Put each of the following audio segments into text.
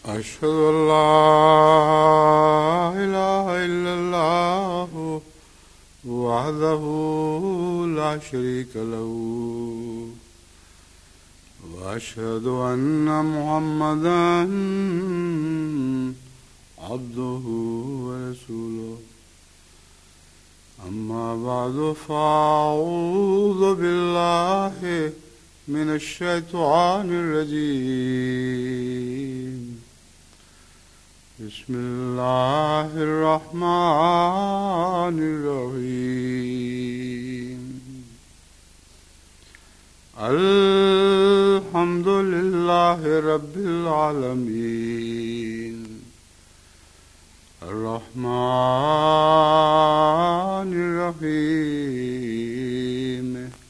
أشهد أن لا إله إلا الله وحده لا شريك له وأشهد أن محمدا عبده ورسوله أما بعد فأعوذ بالله من الشيطان الرجيم بسم الله الرحمن الرحيم الحمد لله رب العالمين الرحمن الرحيم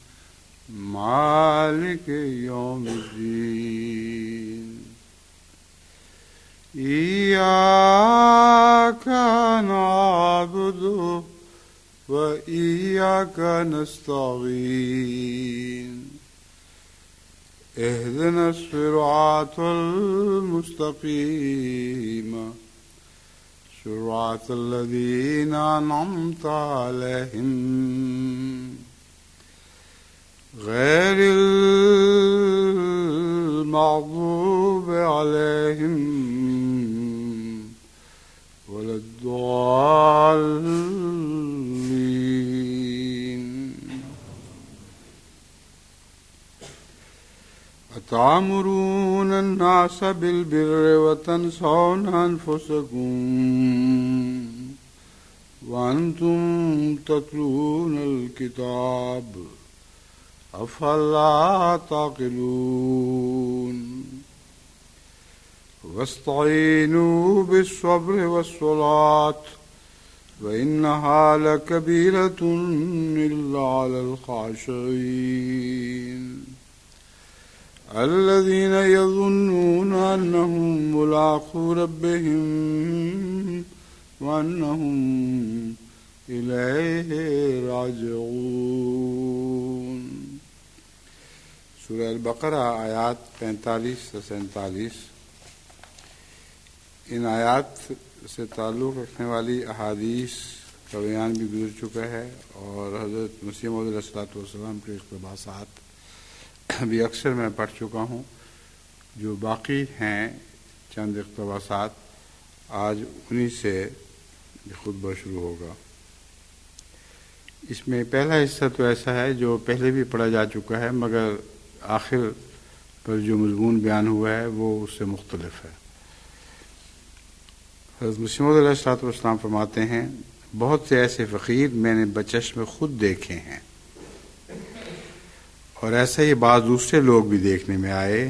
مالك يوم الدين إياك نعبد وإياك نستعين اهدنا الصراط المستقيم صراط الذين أنعمت عليهم غير المغضوب عليهم ولا الضالين أتأمرون الناس بالبر وتنسون أنفسكم وأنتم تتلون الكتاب أفلا تعقلون واستعينوا بالصبر والصلاة وإنها لكبيرة إلا على الخاشعين الذين يظنون أنهم ملاقو ربهم وأنهم إليه راجعون۔ سورہ البقرہ آیات 45 سے 47 ان آیات سے تعلق رکھنے والی احادیث کا بیان بھی گزر چکا ہے، اور حضرت مسیح موعود علیہ السلام کے اقتباسات بھی اکثر میں پڑھ چکا ہوں۔ جو باقی ہیں چند اقتباسات، آج انہی سے خطبہ شروع ہوگا۔ اس میں پہلا حصہ تو ایسا ہے جو پہلے بھی پڑھا جا چکا ہے، مگر آخر پر جو مضمون بیان ہوا ہے وہ اس سے مختلف ہے۔ حضرت مسیح موعود علیہ السلام فرماتے ہیں، بہت سے ایسے فقیر میں نے بچشم خود دیکھے ہیں، اور ایسا ہی بعض دوسرے لوگ بھی دیکھنے میں آئے،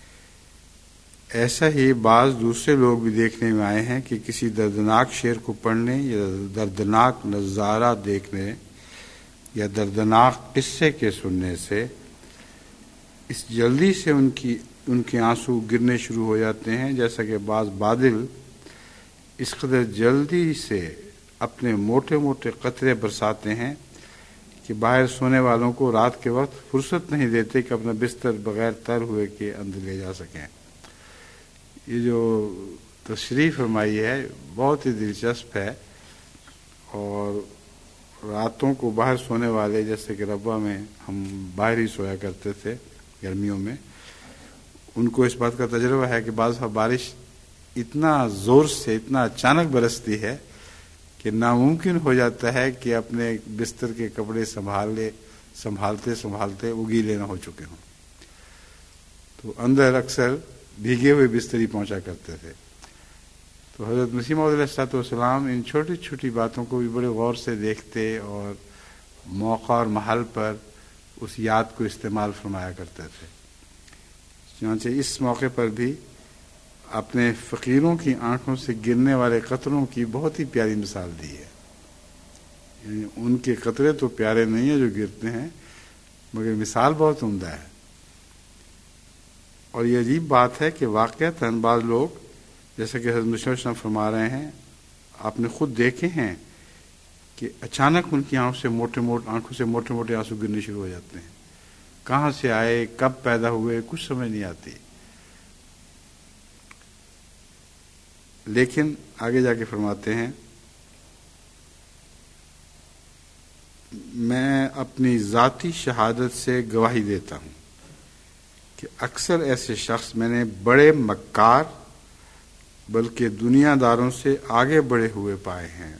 ایسا ہی بعض دوسرے لوگ بھی دیکھنے میں آئے ہیں کہ کسی دردناک شعر کو پڑھنے یا دردناک نظارہ دیکھنے یا دردناک قصے کے سننے سے اس جلدی سے ان کے آنسو گرنے شروع ہو جاتے ہیں، جیسا کہ بعض بادل اس قدر جلدی سے اپنے موٹے موٹے قطرے برساتے ہیں کہ باہر سونے والوں کو رات کے وقت فرصت نہیں دیتے کہ اپنا بستر بغیر تر ہوئے کے اندر لے جا سکیں۔ یہ جو تشریح فرمائی ہے بہت ہی دلچسپ ہے، اور راتوں کو باہر سونے والے، جیسے کہ ربوہ میں ہم باہر ہی سویا کرتے تھے گرمیوں میں، ان کو اس بات کا تجربہ ہے کہ بعض بارش اتنا زور سے، اتنا اچانک برستی ہے کہ ناممکن ہو جاتا ہے کہ اپنے بستر کے کپڑے سنبھالتے وہ گیلے نہ ہو چکے ہوں، تو اندر اکثر بھیگے ہوئے بستری پہنچا کرتے تھے۔ تو حضرت مسیح موعود علیہ السلام ان چھوٹی چھوٹی باتوں کو بھی بڑے غور سے دیکھتے اور موقع اور محل پر اس یاد کو استعمال فرمایا کرتے تھے۔ چنانچہ اس موقع پر بھی اپنے فقیروں کی آنکھوں سے گرنے والے قطروں کی بہت ہی پیاری مثال دی ہے۔ یعنی ان کے قطرے تو پیارے نہیں ہیں جو گرتے ہیں، مگر مثال بہت عمدہ ہے۔ اور یہ عجیب بات ہے کہ واقعتاً بعض لوگ، جیسا کہ حضرت مسیح وسلم فرما رہے ہیں، آپ نے خود دیکھے ہیں کہ اچانک ان کی آنکھوں سے موٹے موٹے آنسو گرنے شروع ہو جاتے ہیں۔ کہاں سے آئے، کب پیدا ہوئے، کچھ سمجھ نہیں آتی۔ لیکن آگے جا کے فرماتے ہیں میں اپنی ذاتی شہادت سے گواہی دیتا ہوں کہ اکثر ایسے شخص میں نے بڑے مکار بلکہ دنیا داروں سے آگے بڑھے ہوئے پائے ہیں،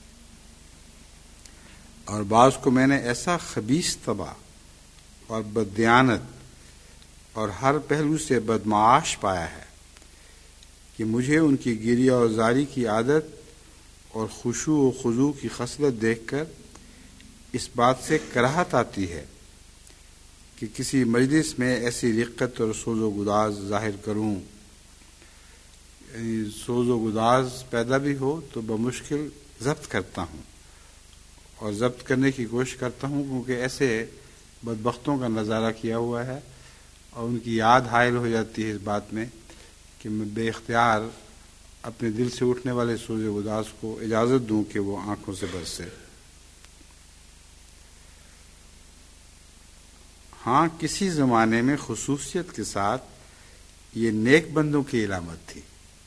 اور بعض کو میں نے ایسا خبیث طبع اور بددیانت اور ہر پہلو سے بدمعاش پایا ہے کہ مجھے ان کی گریہ و زاری کی عادت اور خشوع و خضوع کی خصلت دیکھ کر اس بات سے کراہت آتی ہے کہ کسی مجلس میں ایسی رقت اور سوز و گداز ظاہر کروں، یعنی سوز و گداز پیدا بھی ہو تو بمشکل ضبط کرتا ہوں اور ضبط کرنے کی کوشش کرتا ہوں، کیونکہ ایسے بدبختوں کا نظارہ کیا ہوا ہے اور ان کی یاد حائل ہو جاتی ہے اس بات میں کہ میں بے اختیار اپنے دل سے اٹھنے والے سوز و گداز کو اجازت دوں کہ وہ آنکھوں سے برسے۔ ہاں، کسی زمانے میں خصوصیت کے ساتھ یہ نیک بندوں کی علامت تھی،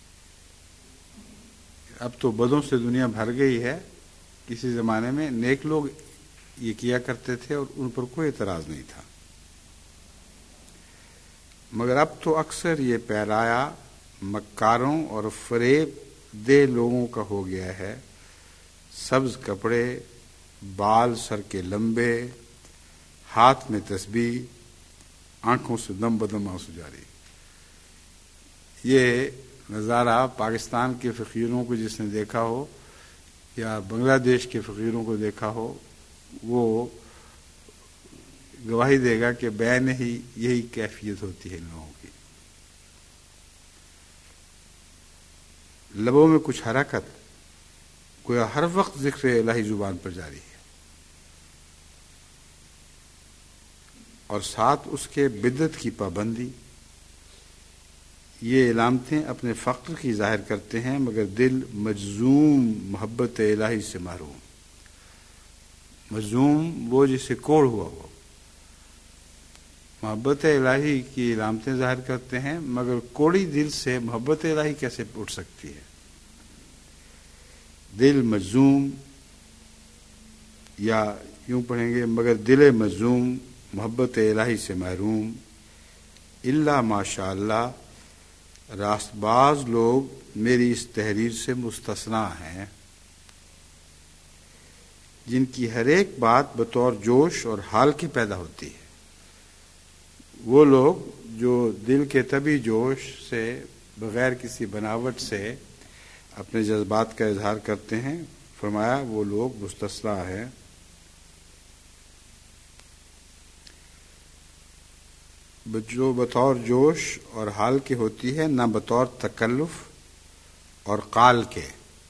اب تو بدوں سے دنیا بھر گئی ہے۔ کسی زمانے میں نیک لوگ یہ کیا کرتے تھے اور ان پر کوئی اعتراض نہیں تھا، مگر اب تو اکثر یہ پیرایا مکاروں اور فریب دے لوگوں کا ہو گیا ہے۔ سبز کپڑے، بال سر کے لمبے، ہاتھ میں تسبیح، آنکھوں سے دم بدم آنسو جاری۔ یہ نظارہ پاکستان کے فقیروں کو جس نے دیکھا ہو یا بنگلہ دیش کے فقیروں کو دیکھا ہو، وہ گواہی دے گا کہ بین ہی یہی کیفیت ہوتی ہے ان لوگوں کی۔ لبوں میں کچھ حرکت، گویا ہر وقت ذکر الہی زبان پر جاری ہے، اور ساتھ اس کے بدعت کی پابندی۔ یہ علامتیں اپنے فقر کی ظاہر کرتے ہیں مگر دل مجزوم محبت الہی سے محروم۔ مجزوم وہ جسے کوڑ ہوا ہو، محبت الہی کی علامتیں ظاہر کرتے ہیں مگر کوڑی دل سے محبت الہی کیسے اٹھ سکتی ہے؟ دل مجزوم، یا یوں پڑھیں گے مگر دل مجزوم محبت الہی سے محروم، الا ماشاء اللہ راست باز لوگ میری اس تحریر سے مستثنیٰ ہیں، جن کی ہر ایک بات بطور جوش اور حال کی پیدا ہوتی ہے۔ وہ لوگ جو دل کے طبعی جوش سے بغیر کسی بناوٹ سے اپنے جذبات کا اظہار کرتے ہیں، فرمایا وہ لوگ مستثنیٰ ہیں۔ جو بطور جوش اور حال کے ہوتی ہے، نہ بطور تکلف اور قال کے۔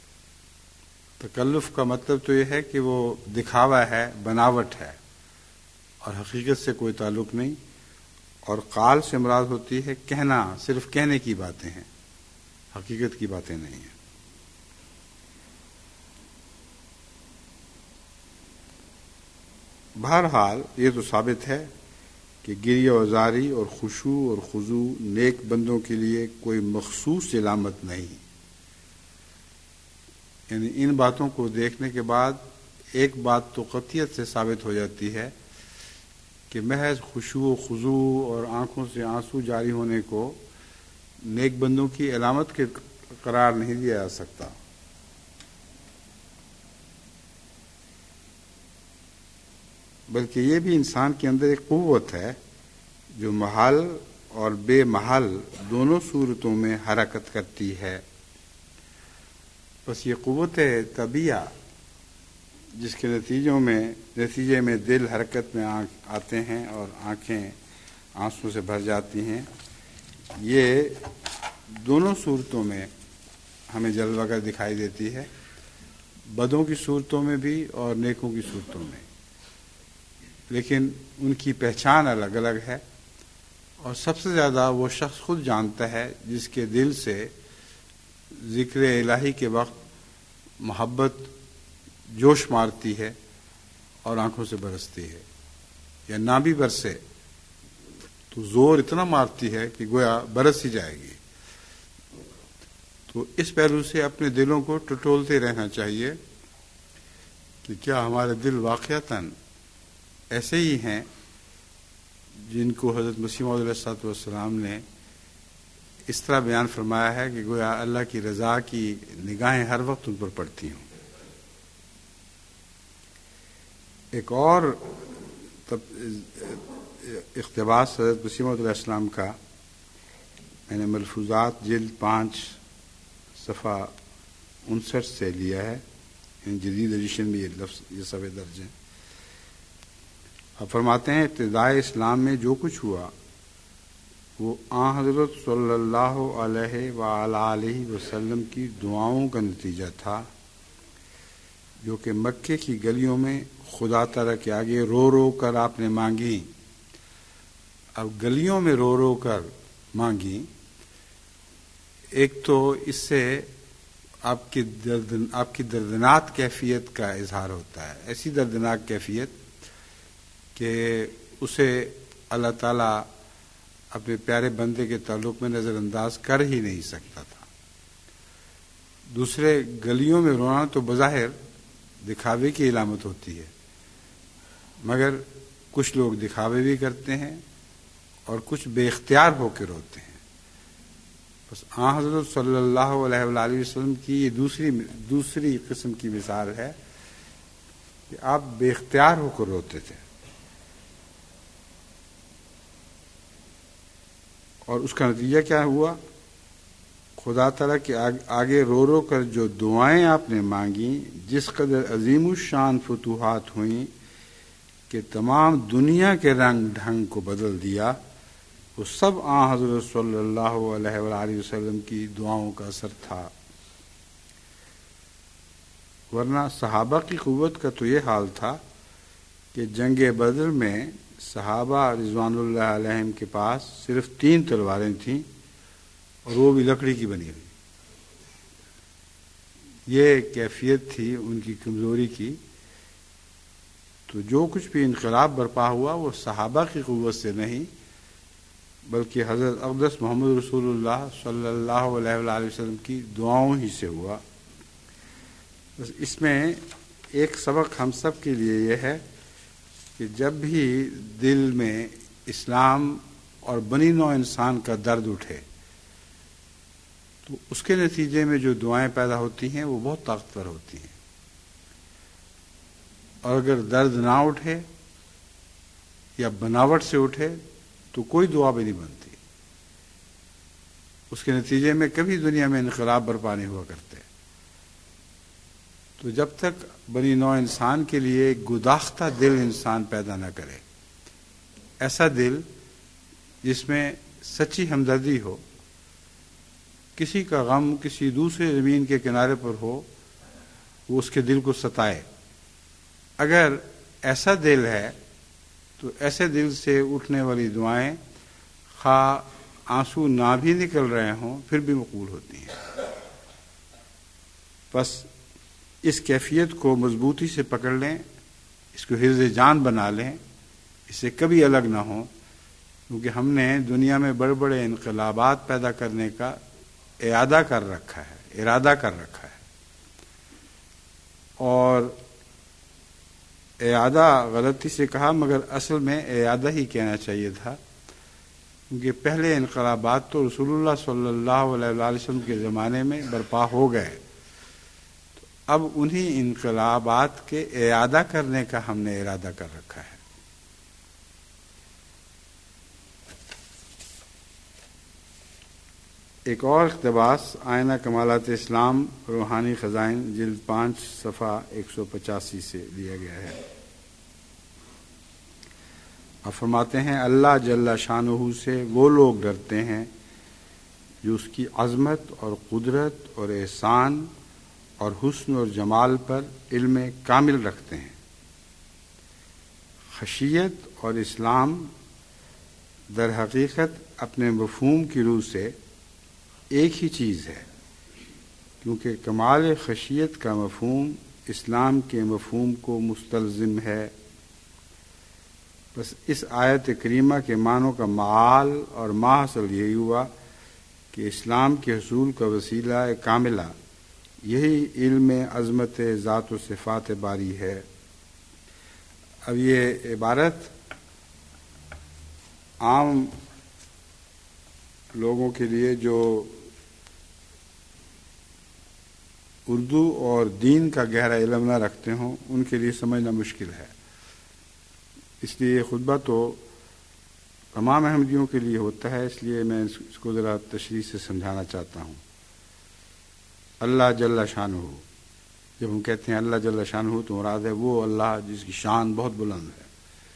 تکلف کا مطلب تو یہ ہے کہ وہ دکھاوا ہے، بناوٹ ہے اور حقیقت سے کوئی تعلق نہیں، اور قال سے مراد ہوتی ہے کہنا، صرف کہنے کی باتیں ہیں، حقیقت کی باتیں نہیں ہیں۔ بہرحال یہ تو ثابت ہے کہ گریہ و زاری اور خشوع اور خضوع نیک بندوں کے لیے کوئی مخصوص علامت نہیں، یعنی ان باتوں کو دیکھنے کے بعد ایک بات تو قطعیت سے ثابت ہو جاتی ہے کہ محض خشوع و خضوع اور آنکھوں سے آنسو جاری ہونے کو نیک بندوں کی علامت کے قرار نہیں دیا جا سکتا۔ بلکہ یہ بھی انسان کے اندر ایک قوت ہے جو محال اور بے محال دونوں صورتوں میں حرکت کرتی ہے۔ بس یہ قوت طبیعہ جس کے نتیجے میں دل حرکت میں آتے ہیں اور آنکھیں آنسوں سے بھر جاتی ہیں، یہ دونوں صورتوں میں ہمیں جلوہ گر دکھائی دیتی ہے، بدوں کی صورتوں میں بھی اور نیکوں کی صورتوں میں، لیکن ان کی پہچان الگ الگ ہے، اور سب سے زیادہ وہ شخص خود جانتا ہے جس کے دل سے ذکر الہی کے وقت محبت جوش مارتی ہے اور آنکھوں سے برستی ہے، یا نہ بھی برسے تو زور اتنا مارتی ہے کہ گویا برس ہی جائے گی۔ تو اس پہلو سے اپنے دلوں کو ٹٹولتے رہنا چاہیے کہ کیا ہمارے دل واقعتاً ایسے ہی ہیں جن کو حضرت مسیح موعود علیہ السلام نے اس طرح بیان فرمایا ہے کہ گویا اللہ کی رضا کی نگاہیں ہر وقت ان پر پڑتی ہوں۔ ایک اور اقتباس حضرت مسیح موعود علیہ السلام کا میں نے ملفوظات جلد 5 صفحہ 59 سے لیا ہے، جدید ایڈیشن میں یہ صفحے درج ہیں۔ اب فرماتے ہیں ابتدائے اسلام میں جو کچھ ہوا وہ آن حضرت صلی اللہ علیہ وآلہ وسلم کی دعاؤں کا نتیجہ تھا، جو کہ مکے کی گلیوں میں خدا تعالیٰ کے آگے رو رو کر آپ نے مانگی۔ اب گلیوں میں رو رو کر مانگی، ایک تو اس سے آپ کی دردناک کیفیت کا اظہار ہوتا ہے، ایسی دردناک کیفیت کہ اسے اللہ تعالیٰ اپنے پیارے بندے کے تعلق میں نظر انداز کر ہی نہیں سکتا تھا۔ دوسرے، گلیوں میں رونا تو بظاہر دکھاوے کی علامت ہوتی ہے، مگر کچھ لوگ دکھاوے بھی کرتے ہیں اور کچھ بے اختیار ہو کے روتے ہیں۔ بس آن حضرت صلی اللہ علیہ وآلہ وسلم کی یہ دوسری قسم کی مثال ہے کہ آپ بے اختیار ہو کر روتے تھے، اور اس کا نتیجہ کیا ہوا؟ خدا تعالیٰ کے آگے رو رو کر جو دعائیں آپ نے مانگیں، جس قدر عظیم الشان فتوحات ہوئیں کہ تمام دنیا کے رنگ ڈھنگ کو بدل دیا، وہ سب آن حضرت صلی اللہ علیہ وآلہ وسلم کی دعاؤں کا اثر تھا۔ ورنہ صحابہ کی قوت کا تو یہ حال تھا کہ جنگ بدر میں صحابہ رضوان اللہ علیہم کے پاس صرف 3 تلواریں تھیں، اور وہ بھی لکڑی کی بنی ہوئی۔ یہ کیفیت تھی ان کی کمزوری کی۔ تو جو کچھ بھی انقلاب برپا ہوا وہ صحابہ کی قوت سے نہیں، بلکہ حضرت اقدس محمد رسول اللہ صلی اللہ علیہ وآلہ وسلم کی دعاؤں ہی سے ہوا۔ بس اس میں ایک سبق ہم سب کے لیے یہ ہے کہ جب بھی دل میں اسلام اور بنی نوع انسان کا درد اٹھے تو اس کے نتیجے میں جو دعائیں پیدا ہوتی ہیں وہ بہت طاقتور ہوتی ہیں، اور اگر درد نہ اٹھے یا بناوٹ سے اٹھے تو کوئی دعا بھی نہیں بنتی۔ اس کے نتیجے میں کبھی دنیا میں انقلاب برپا نہیں ہوا کرتے۔ تو جب تک بنی نوع انسان کے لیے ایک گداختہ دل انسان پیدا نہ کرے، ایسا دل جس میں سچی ہمدردی ہو، کسی کا غم کسی دوسرے زمین کے کنارے پر ہو، وہ اس کے دل کو ستائے۔ اگر ایسا دل ہے تو ایسے دل سے اٹھنے والی دعائیں خواہ آنسو نہ بھی نکل رہے ہوں پھر بھی مقبول ہوتی ہیں۔ بس اس کیفیت کو مضبوطی سے پکڑ لیں، اس کو حفظ جان بنا لیں، اس سے کبھی الگ نہ ہوں، کیونکہ ہم نے دنیا میں بڑے بڑے انقلابات پیدا کرنے کا ارادہ کر رکھا ہے، اور اعادہ غلطی سے کہا، مگر اصل میں اعادہ ہی کہنا چاہیے تھا، کیونکہ پہلے انقلابات تو رسول اللہ صلی اللہ علیہ وآلہ وسلم کے زمانے میں برپا ہو گئے، تو اب انہی انقلابات کے اعادہ کرنے کا ہم نے ارادہ کر رکھا ہے۔ ایک اور اقتباس آئینہ کمالات اسلام روحانی خزائن جلد 5 صفحہ 185 سے لیا گیا ہے۔ اور فرماتے ہیں اللہ جل شانہ سے وہ لوگ ڈرتے ہیں جو اس کی عظمت اور قدرت اور احسان اور حسن اور جمال پر علم کامل رکھتے ہیں۔ خشیت اور اسلام در حقیقت اپنے مفہوم کی روح سے ایک ہی چیز ہے، کیونکہ کمال خشیت کا مفہوم اسلام کے مفہوم کو مستلزم ہے۔ بس اس آیت کریمہ کے معنوں کا معال اور ماحصل یہی ہوا کہ اسلام کے حصول کا وسیلہ کاملہ یہی علم عظمت ذات و صفات باری ہے۔ اب یہ عبارت عام لوگوں کے لیے جو اردو اور دین کا گہرا علم نہ رکھتے ہوں ان کے لیے سمجھنا مشکل ہے، اس لیے یہ خطبہ تو تمام احمدیوں کے لیے ہوتا ہے، اس لیے میں اس کو ذرا تشریح سے سمجھانا چاہتا ہوں۔ اللہ جل شانہ، جب ہم کہتے ہیں اللہ جل شانہ تو مراد ہے وہ اللہ جس کی شان بہت بلند ہے۔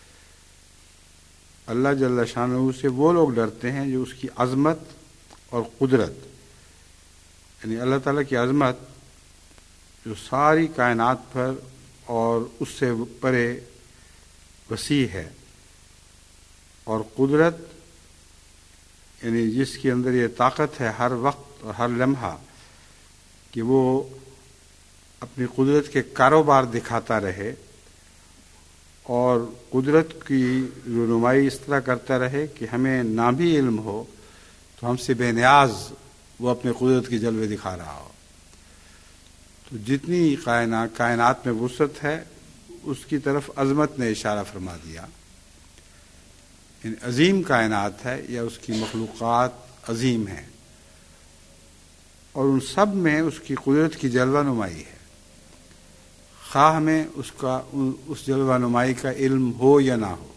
اللہ جل شانہ سے وہ لوگ ڈرتے ہیں جو اس کی عظمت اور قدرت، یعنی اللہ تعالیٰ کی عظمت جو ساری کائنات پر اور اس سے پرے وسیع ہے، اور قدرت یعنی جس کے اندر یہ طاقت ہے ہر وقت اور ہر لمحہ کہ وہ اپنی قدرت کے کاروبار دکھاتا رہے اور قدرت کی رونمائی اس طرح کرتا رہے کہ ہمیں نہ بھی علم ہو تو ہم سے بے نیاز وہ اپنے قدرت کے جلوے دکھا رہا ہو۔ تو جتنی کائنات میں وسعت ہے اس کی طرف عظمت نے اشارہ فرما دیا، یعنی عظیم کائنات ہے یا اس کی مخلوقات عظیم ہیں، اور ان سب میں اس کی قدرت کی جلوہ نمائی ہے، خواہ ہمیں اس جلوہ نمائی کا علم ہو یا نہ ہو۔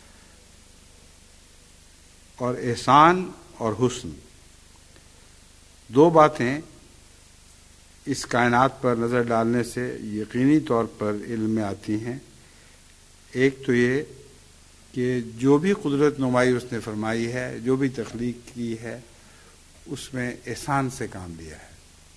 اور احسان اور حسن دو باتیں اس کائنات پر نظر ڈالنے سے یقینی طور پر علم میں آتی ہیں۔ ایک تو یہ کہ جو بھی قدرت نمائی اس نے فرمائی ہے، جو بھی تخلیق کی ہے، اس میں احسان سے کام لیا ہے۔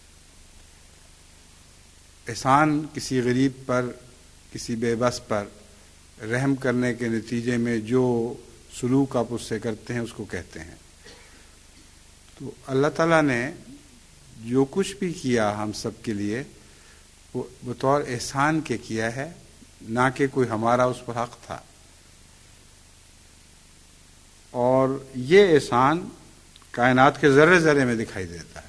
احسان کسی غریب پر، کسی بے بس پر رحم کرنے کے نتیجے میں جو سلوک آپ اس سے کرتے ہیں اس کو کہتے ہیں۔ تو اللہ تعالیٰ نے جو کچھ بھی کیا ہم سب کے لیے وہ بطور احسان کے کیا ہے، نہ کہ کوئی ہمارا اس پر حق تھا۔ اور یہ احسان کائنات کے ذرے ذرے میں دکھائی دیتا ہے۔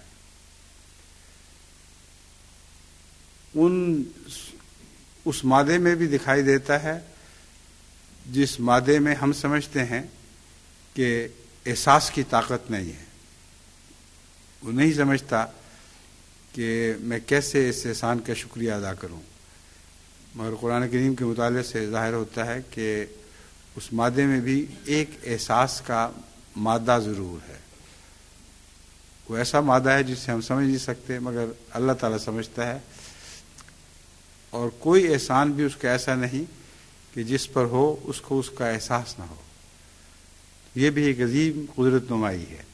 اس مادے میں بھی دکھائی دیتا ہے جس مادے میں ہم سمجھتے ہیں کہ احساس کی طاقت نہیں ہے۔ وہ نہیں سمجھتا کہ میں کیسے اس احسان کا شکریہ ادا کروں، مگر قرآن کریم کے مطالعے سے ظاہر ہوتا ہے کہ اس مادے میں بھی ایک احساس کا مادہ ضرور ہے۔ وہ ایسا مادہ ہے جسے ہم سمجھ نہیں سکتے مگر اللہ تعالیٰ سمجھتا ہے، اور کوئی احسان بھی اس کا ایسا نہیں کہ جس پر ہو اس کو اس کا احساس نہ ہو۔ یہ بھی ایک عظیم قدرت نمائی ہے۔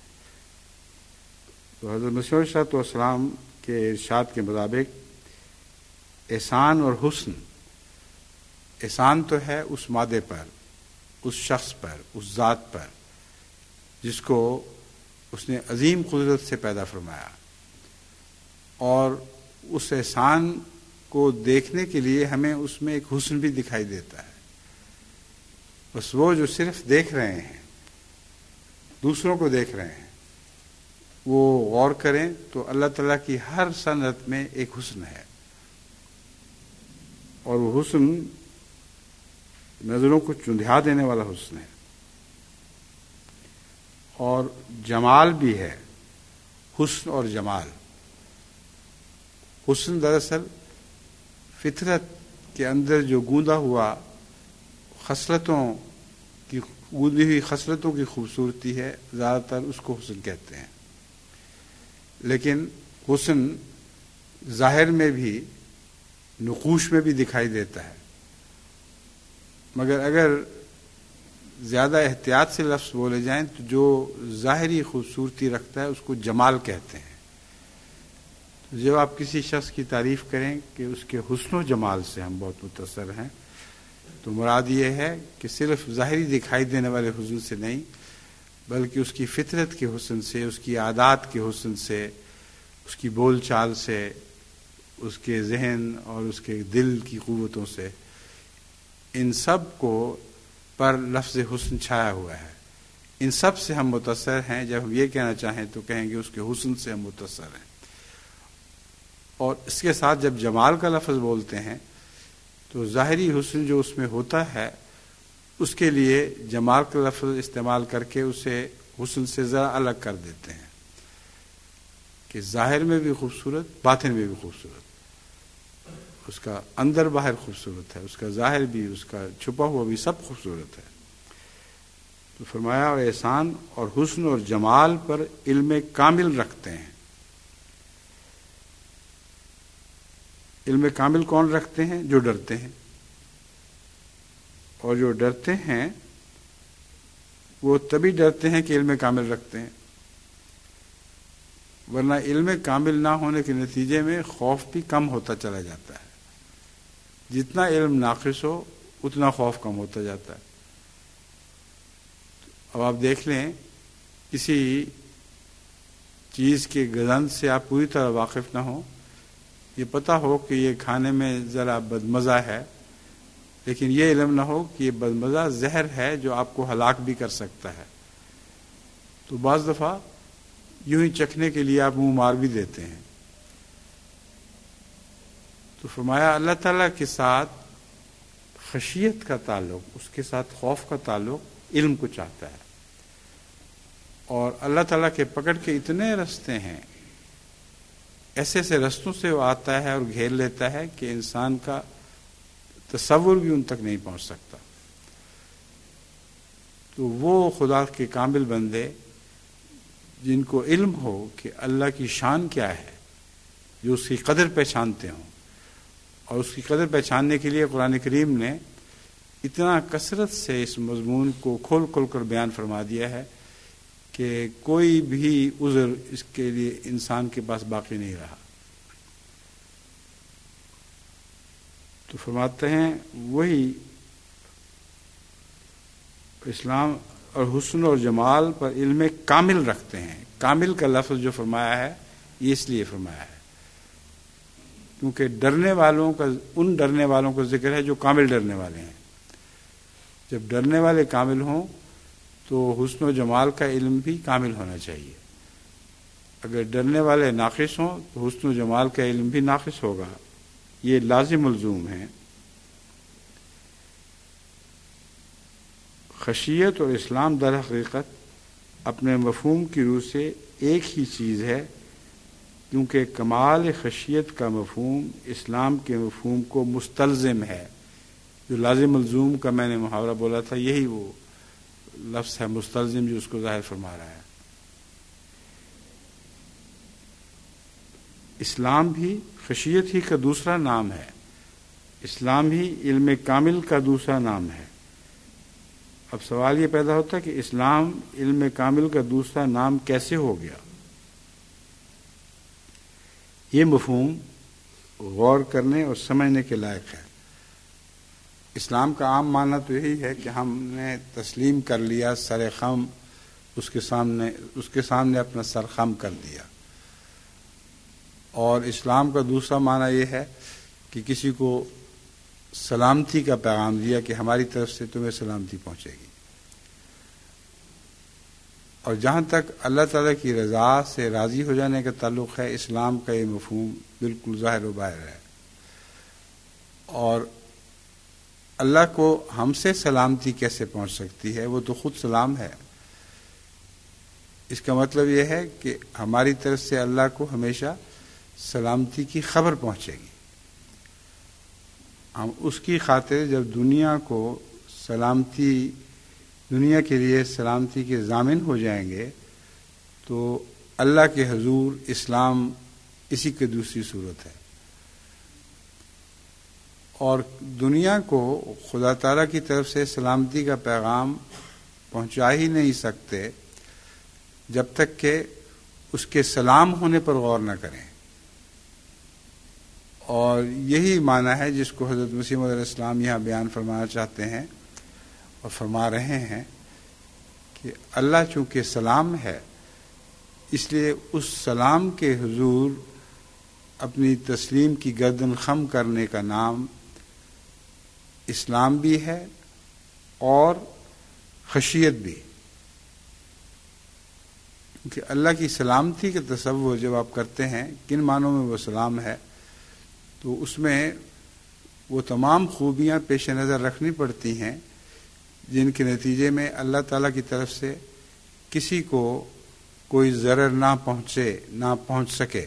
تو حضرت مسیح علیہ الصلوۃ والسلام کے ارشاد کے مطابق احسان اور حسن، احسان تو ہے اس مادے پر، اس شخص پر، اس ذات پر جس کو اس نے عظیم قدرت سے پیدا فرمایا، اور اس احسان کو دیکھنے کے لیے ہمیں اس میں ایک حسن بھی دکھائی دیتا ہے۔ بس وہ جو صرف دیکھ رہے ہیں، دوسروں کو دیکھ رہے ہیں، وہ غور کریں تو اللہ تعالیٰ کی ہر صنعت میں ایک حسن ہے، اور وہ حسن نظروں کو چندھیا دینے والا حسن ہے، اور جمال بھی ہے۔ حسن اور جمال، حسن دراصل فطرت کے اندر جو گوندا ہوا گوندی ہوئی خصلتوں کی خوبصورتی ہے، زیادہ تر اس کو حسن کہتے ہیں۔ لیکن حسن ظاہر میں بھی، نقوش میں بھی دکھائی دیتا ہے، مگر اگر زیادہ احتیاط سے لفظ بولے جائیں تو جو ظاہری خوبصورتی رکھتا ہے اس کو جمال کہتے ہیں۔ جب آپ کسی شخص کی تعریف کریں کہ اس کے حسن و جمال سے ہم بہت متاثر ہیں، تو مراد یہ ہے کہ صرف ظاہری دکھائی دینے والے حسن سے نہیں، بلکہ اس کی فطرت کے حسن سے، اس کی عادات کے حسن سے، اس کی بول چال سے، اس کے ذہن اور اس کے دل کی قوتوں سے، ان سب کو پر لفظ حسن چھایا ہوا ہے۔ ان سب سے ہم متاثر ہیں. جب ہم یہ کہنا چاہیں تو کہیں گے اس کے حسن سے ہم متاثر ہیں. اور اس کے ساتھ جب جمال کا لفظ بولتے ہیں تو ظاہری حسن جو اس میں ہوتا ہے اس کے لیے جمال کا لفظ استعمال کر کے اسے حسن سے ذرا الگ کر دیتے ہیں کہ ظاہر میں بھی خوبصورت، باطن میں بھی خوبصورت، اس کا اندر باہر خوبصورت ہے، اس کا ظاہر بھی، اس کا چھپا ہوا بھی سب خوبصورت ہے. تو فرمایا اور احسان اور حسن اور جمال پر علم کامل رکھتے ہیں. علم کامل کون رکھتے ہیں؟ جو ڈرتے ہیں. اور جو ڈرتے ہیں وہ تبھی ڈرتے ہیں کہ علم کامل رکھتے ہیں، ورنہ علم کامل نہ ہونے کے نتیجے میں خوف بھی کم ہوتا چلا جاتا ہے. جتنا علم ناقص ہو اتنا خوف کم ہوتا جاتا ہے. اب آپ دیکھ لیں کسی چیز کے گند سے آپ پوری طرح واقف نہ ہوں، یہ پتہ ہو کہ یہ کھانے میں ذرا بدمزہ ہے، لیکن یہ علم نہ ہو کہ یہ بدمزہ زہر ہے جو آپ کو ہلاک بھی کر سکتا ہے، تو بعض دفعہ یوں ہی چکھنے کے لیے آپ منہ مار بھی دیتے ہیں. تو فرمایا اللہ تعالیٰ کے ساتھ خشیت کا تعلق، اس کے ساتھ خوف کا تعلق علم کو چاہتا ہے. اور اللہ تعالیٰ کے پکڑ کے اتنے رستے ہیں، ایسے ایسے رستوں سے وہ آتا ہے اور گھیر لیتا ہے کہ انسان کا تصور بھی ان تک نہیں پہنچ سکتا. تو وہ خدا کے کامل بندے جن کو علم ہو کہ اللہ کی شان کیا ہے، جو اس کی قدر پہچانتے ہوں، اور اس کی قدر پہچاننے کے لیے قرآن کریم نے اتنا کثرت سے اس مضمون کو کھول کھول کر بیان فرما دیا ہے کہ کوئی بھی عذر اس کے لیے انسان کے پاس باقی نہیں رہا. تو فرماتے ہیں وہی اسلام اور حسن اور جمال پر علم کامل رکھتے ہیں. کامل کا لفظ جو فرمایا ہے یہ اس لیے فرمایا ہے کیونکہ ڈرنے والوں کا، ان ڈرنے والوں کا ذکر ہے جو کامل ڈرنے والے ہیں. جب ڈرنے والے کامل ہوں تو حسن و جمال کا علم بھی کامل ہونا چاہیے. اگر ڈرنے والے ناقص ہوں تو حسن و جمال کا علم بھی ناقص ہوگا. یہ لازم ملزوم ہے. خشیت اور اسلام در حقیقت اپنے مفہوم کی روح سے ایک ہی چیز ہے، کیونکہ کمال خشیت کا مفہوم اسلام کے مفہوم کو مستلزم ہے. جو لازم ملزوم کا میں نے محاورہ بولا تھا، یہی وہ لفظ ہے مستلزم جو اس کو ظاہر فرما رہا ہے. اسلام بھی خشیت ہی کا دوسرا نام ہے. اسلام ہی علم کامل کا دوسرا نام ہے. اب سوال یہ پیدا ہوتا ہے کہ اسلام علم کامل کا دوسرا نام کیسے ہو گیا؟ یہ مفہوم غور کرنے اور سمجھنے کے لائق ہے. اسلام کا عام معنی تو یہی ہے کہ ہم نے تسلیم کر لیا، سر خم اس کے سامنے اپنا سر خم کر دیا. اور اسلام کا دوسرا معنی یہ ہے کہ کسی کو سلامتی کا پیغام دیا کہ ہماری طرف سے تمہیں سلامتی پہنچے گی. اور جہاں تک اللہ تعالیٰ کی رضا سے راضی ہو جانے کا تعلق ہے، اسلام کا یہ مفہوم بالکل ظاہر و باہر ہے. اور اللہ کو ہم سے سلامتی کیسے پہنچ سکتی ہے؟ وہ تو خود سلام ہے. اس کا مطلب یہ ہے کہ ہماری طرف سے اللہ کو ہمیشہ سلامتی کی خبر پہنچے گی. ہم اس کی خاطر جب دنیا کے لیے سلامتی کے ضامن ہو جائیں گے تو اللہ کے حضور اسلام اسی کی دوسری صورت ہے. اور دنیا کو خدا تعالیٰ کی طرف سے سلامتی کا پیغام پہنچا ہی نہیں سکتے جب تک کہ اس کے سلام ہونے پر غور نہ کریں. اور یہی معنی ہے جس کو حضرت مسیح موعود علیہ السلام یہاں بیان فرمانا چاہتے ہیں اور فرما رہے ہیں کہ اللہ چونکہ سلام ہے، اس لیے اس سلام کے حضور اپنی تسلیم کی گردن خم کرنے کا نام اسلام بھی ہے اور خشیت بھی. کہ اللہ کی سلامتی کا تصور جب آپ کرتے ہیں کن معنوں میں وہ سلام ہے، تو اس میں وہ تمام خوبیاں پیش نظر رکھنی پڑتی ہیں جن کے نتیجے میں اللہ تعالیٰ کی طرف سے کسی کو کوئی ضرر نہ پہنچ سکے،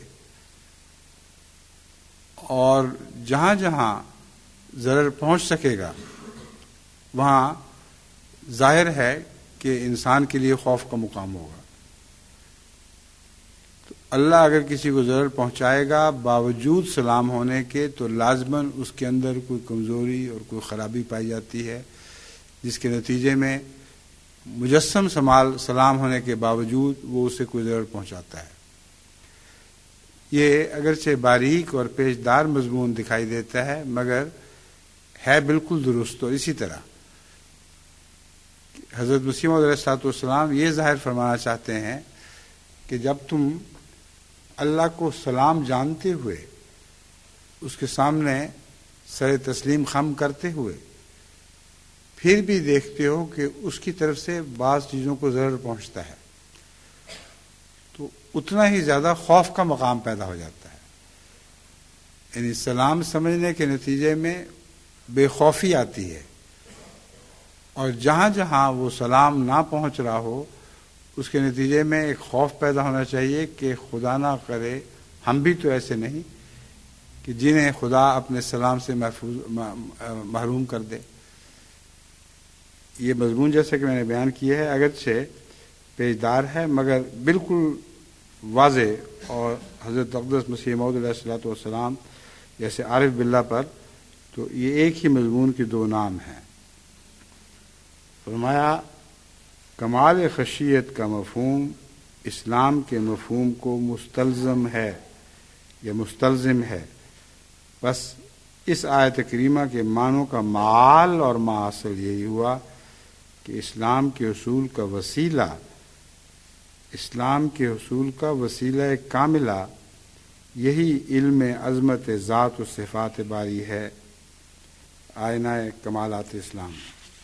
اور جہاں جہاں ضرر پہنچ سکے گا وہاں ظاہر ہے کہ انسان کے لیے خوف کا مقام ہوگا۔ تو اللہ اگر کسی کو ضرر پہنچائے گا باوجود سلام ہونے کے، تو لازماً اس کے اندر کوئی کمزوری اور کوئی خرابی پائی جاتی ہے، جس کے نتیجے میں مجسم سلام ہونے کے باوجود وہ اسے کوئی ضرر پہنچاتا ہے۔ یہ اگرچہ باریک اور پیچیدہ مضمون دکھائی دیتا ہے، مگر ہے بالکل درست۔ اور اسی طرح حضرت مسیح موعود علیہ السلام یہ ظاہر فرمانا چاہتے ہیں کہ جب تم اللہ کو سلام جانتے ہوئے اس کے سامنے سر تسلیم خم کرتے ہوئے پھر بھی دیکھتے ہو کہ اس کی طرف سے بعض چیزوں کو ضرر پہنچتا ہے، تو اتنا ہی زیادہ خوف کا مقام پیدا ہو جاتا ہے۔ یعنی سلام سمجھنے کے نتیجے میں بے خوفی آتی ہے، اور جہاں جہاں وہ سلام نہ پہنچ رہا ہو اس کے نتیجے میں ایک خوف پیدا ہونا چاہیے کہ خدا نہ کرے ہم بھی تو ایسے نہیں کہ جنہیں خدا اپنے سلام سے محروم کر دے۔ یہ مضمون جیسے کہ میں نے بیان کیا ہے اگرچہ پیچیدہ ہے مگر بالکل واضح، اور حضرت اقدس مسیح موعود علیہ السلام جیسے عارف باللہ پر تو یہ ایک ہی مضمون کے دو نام ہیں۔ فرمایا کمال خشیت کا مفہوم اسلام کے مفہوم کو مستلزم ہے یا مستلزم ہے، بس اس آیت کریمہ کے معنوں کا معال اور معاصل یہی ہوا کہ اسلام کے حصول کا وسیلہ کاملہ یہی علم عظمت ذات و صفات باری ہے، آئینہ کمالات اسلام۔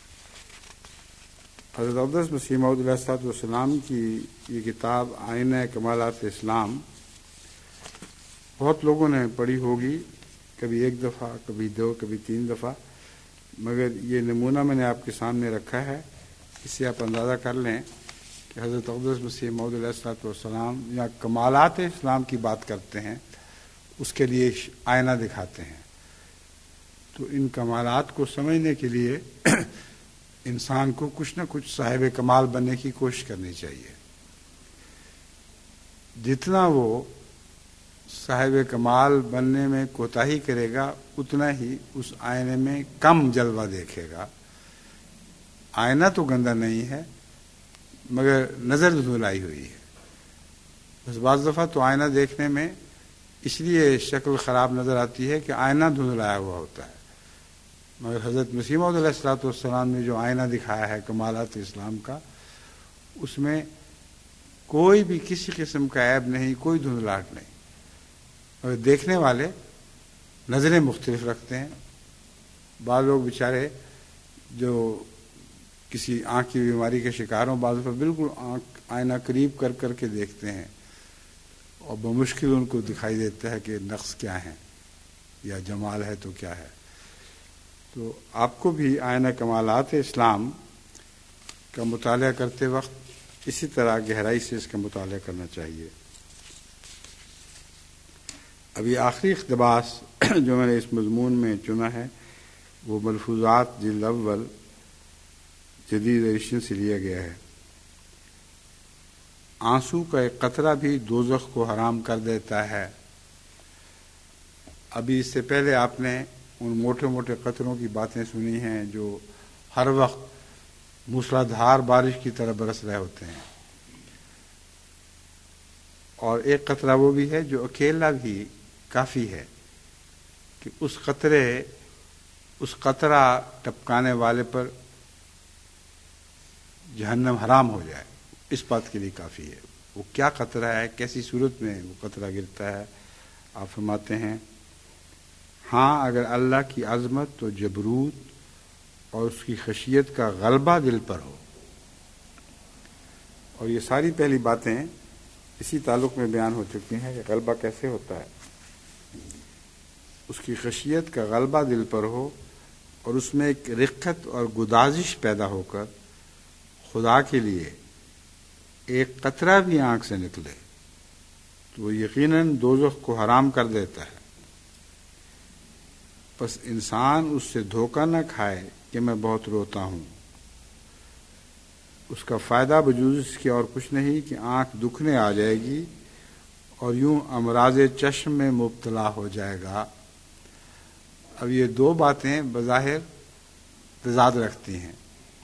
حضرت اقدس مسیح موعود علیہ السلام کی یہ کتاب آئینہ کمالات اسلام بہت لوگوں نے پڑھی ہوگی، کبھی ایک دفعہ، کبھی دو، کبھی تین دفعہ، مگر یہ نمونہ میں نے آپ کے سامنے رکھا ہے، اس سے آپ اندازہ کر لیں کہ حضرت اقدس مسیح موعود علیہ السلام یا کمالات اسلام کی بات کرتے ہیں اس کے لیے آئینہ دکھاتے ہیں۔ تو ان کمالات کو سمجھنے کے لیے انسان کو کچھ نہ کچھ صاحب کمال بننے کی کوشش کرنی چاہیے۔ جتنا وہ صاحب کمال بننے میں کوتاہی کرے گا اتنا ہی اس آئینے میں کم جلوہ دیکھے گا۔ آئینہ تو گندا نہیں ہے مگر نظر دھندلائی ہوئی ہے۔ بس بعض دفعہ تو آئینہ دیکھنے میں اس لیے شکل خراب نظر آتی ہے کہ آئینہ دھندلایا ہوا ہوتا ہے، مگر حضرت مسیح موعود علیہ السلام نے جو آئینہ دکھایا ہے کمالات اسلام کا، اس میں کوئی بھی کسی قسم کا عیب نہیں، کوئی دھندلاہٹ نہیں، اور دیکھنے والے نظریں مختلف رکھتے ہیں۔ بعض لوگ بیچارے جو کسی آنکھ کی بیماری کے شکار ہوں بعض دفعہ بالکل آئینہ قریب کر کر کے دیکھتے ہیں اور بمشکل ان کو دکھائی دیتا ہے کہ نقص کیا ہے یا جمال ہے تو کیا ہے۔ تو آپ کو بھی آئینہ کمالات اسلام کا مطالعہ کرتے وقت اسی طرح گہرائی سے اس کا مطالعہ کرنا چاہیے۔ ابھی آخری اقتباس جو میں نے اس مضمون میں چنا ہے وہ ملفوظات جلد اول جدید ایڈیشن سے لیا گیا ہے۔ آنسو کا ایک قطرہ بھی دوزخ کو حرام کر دیتا ہے۔ ابھی اس سے پہلے آپ نے ان موٹے موٹے قطروں کی باتیں سنی ہیں جو ہر وقت موسلادھار بارش کی طرح برس رہے ہوتے ہیں، اور ایک قطرہ وہ بھی ہے جو اکیلا بھی کافی ہے کہ اس قطرہ ٹپکانے والے پر جہنم حرام ہو جائے، اس بات کے لیے کافی ہے۔ وہ کیا قطرہ ہے، کیسی صورت میں وہ قطرہ گرتا ہے؟ آپ فرماتے ہیں ہاں اگر اللہ کی عظمت و جبروت اور اس کی خشیت کا غلبہ دل پر ہو، اور یہ ساری پہلی باتیں اسی تعلق میں بیان ہو چکی ہیں کہ غلبہ کیسے ہوتا ہے. اس کی خشیت کا غلبہ دل پر ہو اور اس میں ایک رقت اور گدازش پیدا ہو کر خدا کے لیے ایک قطرہ بھی آنکھ سے نکلے تو وہ یقیناً دوزخ کو حرام کر دیتا ہے. بس انسان اس سے دھوکہ نہ کھائے کہ میں بہت روتا ہوں. اس کا فائدہ بجوز اس کی اور کچھ نہیں کہ آنکھ دکھنے آ جائے گی اور یوں امراض چشم میں مبتلا ہو جائے گا. اب یہ دو باتیں بظاہر تضاد رکھتی ہیں.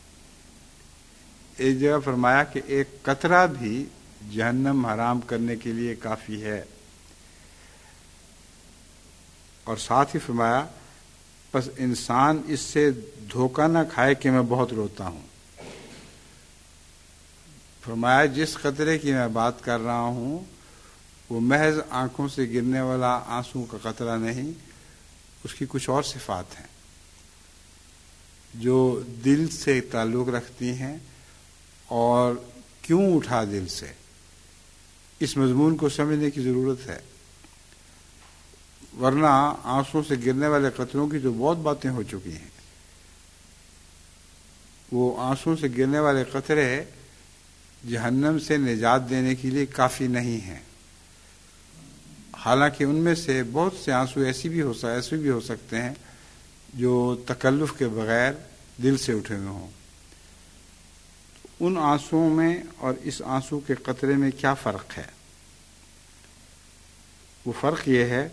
ایک جگہ فرمایا کہ ایک قطرہ بھی جہنم حرام کرنے کے لیے کافی ہے، اور ساتھ ہی فرمایا بس انسان اس سے دھوکہ نہ کھائے کہ میں بہت روتا ہوں. فرمایا جس قطرے کی میں بات کر رہا ہوں وہ محض آنکھوں سے گرنے والا آنسو کا قطرہ نہیں، اس کی کچھ اور صفات ہیں جو دل سے تعلق رکھتی ہیں. اور کیوں اٹھا دل سے، اس مضمون کو سمجھنے کی ضرورت ہے، ورنہ آنسوں سے گرنے والے قطروں کی تو بہت باتیں ہو چکی ہیں. وہ آنسوں سے گرنے والے قطرے جہنم سے نجات دینے کے لیے کافی نہیں ہیں. حالانکہ ان میں سے بہت سے آنسو ایسے بھی ہو سکتے ہیں جو تکلف کے بغیر دل سے اٹھے ہوئے ہوں. ان آنسوؤں میں اور اس آنسو کے قطرے میں کیا فرق ہے؟ وہ فرق یہ ہے